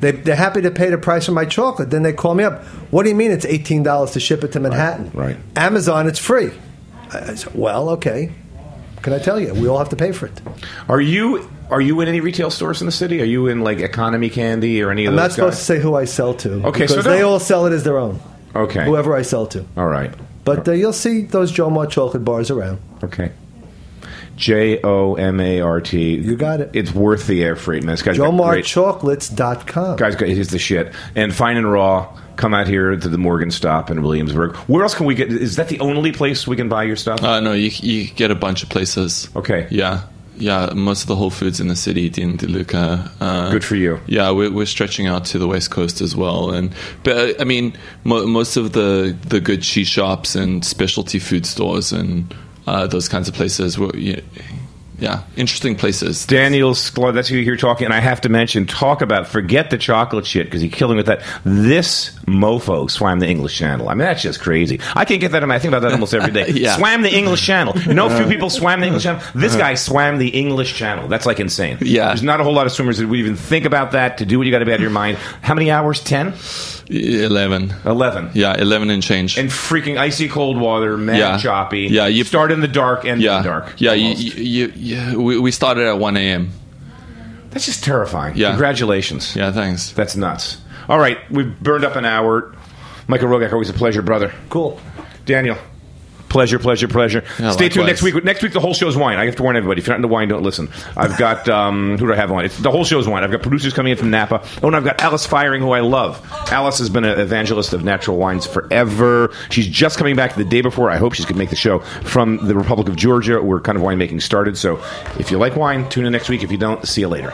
They, they're happy to pay the price for my chocolate. Then they call me up. What do you mean it's eighteen dollars to ship it to Manhattan? Right. Amazon, it's free. I, I said, well, okay. Can I tell you? We all have to pay for it. Are you are you in any retail stores in the city? Are you in like Economy Candy or any of I'm those not supposed guys? to say who I sell to. Okay, so because they don't. all sell it as their own. Okay. Whoever I sell to. All right. But uh, you'll see those Joe Mart chocolate bars around. Okay. J O M A R T. You got it. It's worth the air freight, man. This guy's Joe got Mart great- Chocolates dot com. Guys, he's the shit. And Fine and Raw, come out here to the Morgan Stop in Williamsburg. Where else can we get? Is that the only place we can buy your stuff? Uh, no, you you get a bunch of places. Okay. Yeah. Yeah, most of the Whole Foods in the city, Dean DeLuca. Uh, Good for you. Yeah, we're, we're stretching out to the West Coast as well, and but uh, I mean, mo- most of the, the good cheese shops and specialty food stores and uh, those kinds of places. Were, yeah, yeah, interesting places. Daniel Sklar, that's who you hear talking. And I have to mention, talk about, forget the chocolate shit, because he's killing with that. This mofo swam the English Channel. I mean, that's just crazy. I can't get that in my, I think about that almost every day. Yeah. Swam the English Channel. No few people swam the English Channel. This guy swam the English Channel. That's like insane. Yeah. There's not a whole lot of swimmers that would even think about that, to do what you got to be out of your mind. How many hours? ten? Eleven. Eleven. Yeah, eleven and change. And freaking icy cold water, mad Yeah. choppy. Yeah, you- start in the dark, end yeah, in the dark. yeah, you, almost. you, you, we, we started at one a.m. That's just terrifying. Yeah. Congratulations. Yeah, thanks. That's nuts. All right, we've burned up an hour. Michael Rogak, always a pleasure, brother. Cool. Daniel, pleasure, pleasure, pleasure. Yeah, Stay tuned likewise. next week. Next week, the whole show's wine. I have to warn everybody. If you're not into wine, don't listen. I've got, um, who do I have on? It's, the whole show's wine. I've got producers coming in from Napa. Oh, and I've got Alice Firing, who I love. Alice has been an evangelist of natural wines forever. She's just coming back the day before. I hope she's going to make the show from the Republic of Georgia, where kind of winemaking started. So if you like wine, tune in next week. If you don't, see you later.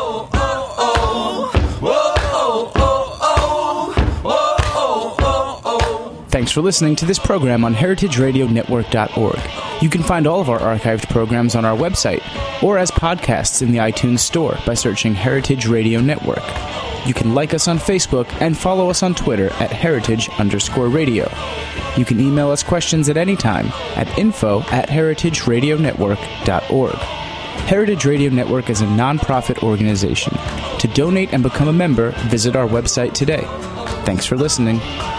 Thanks for listening to this program on heritage radio network dot org. You can find all of our archived programs on our website or as podcasts in the iTunes Store by searching Heritage Radio Network. You can like us on Facebook and follow us on Twitter at heritage underscore radio. You can email us questions at any time at info at heritage radio network dot org. Heritage Radio Network is a non-profit organization. To donate and become a member, visit our website today. Thanks for listening.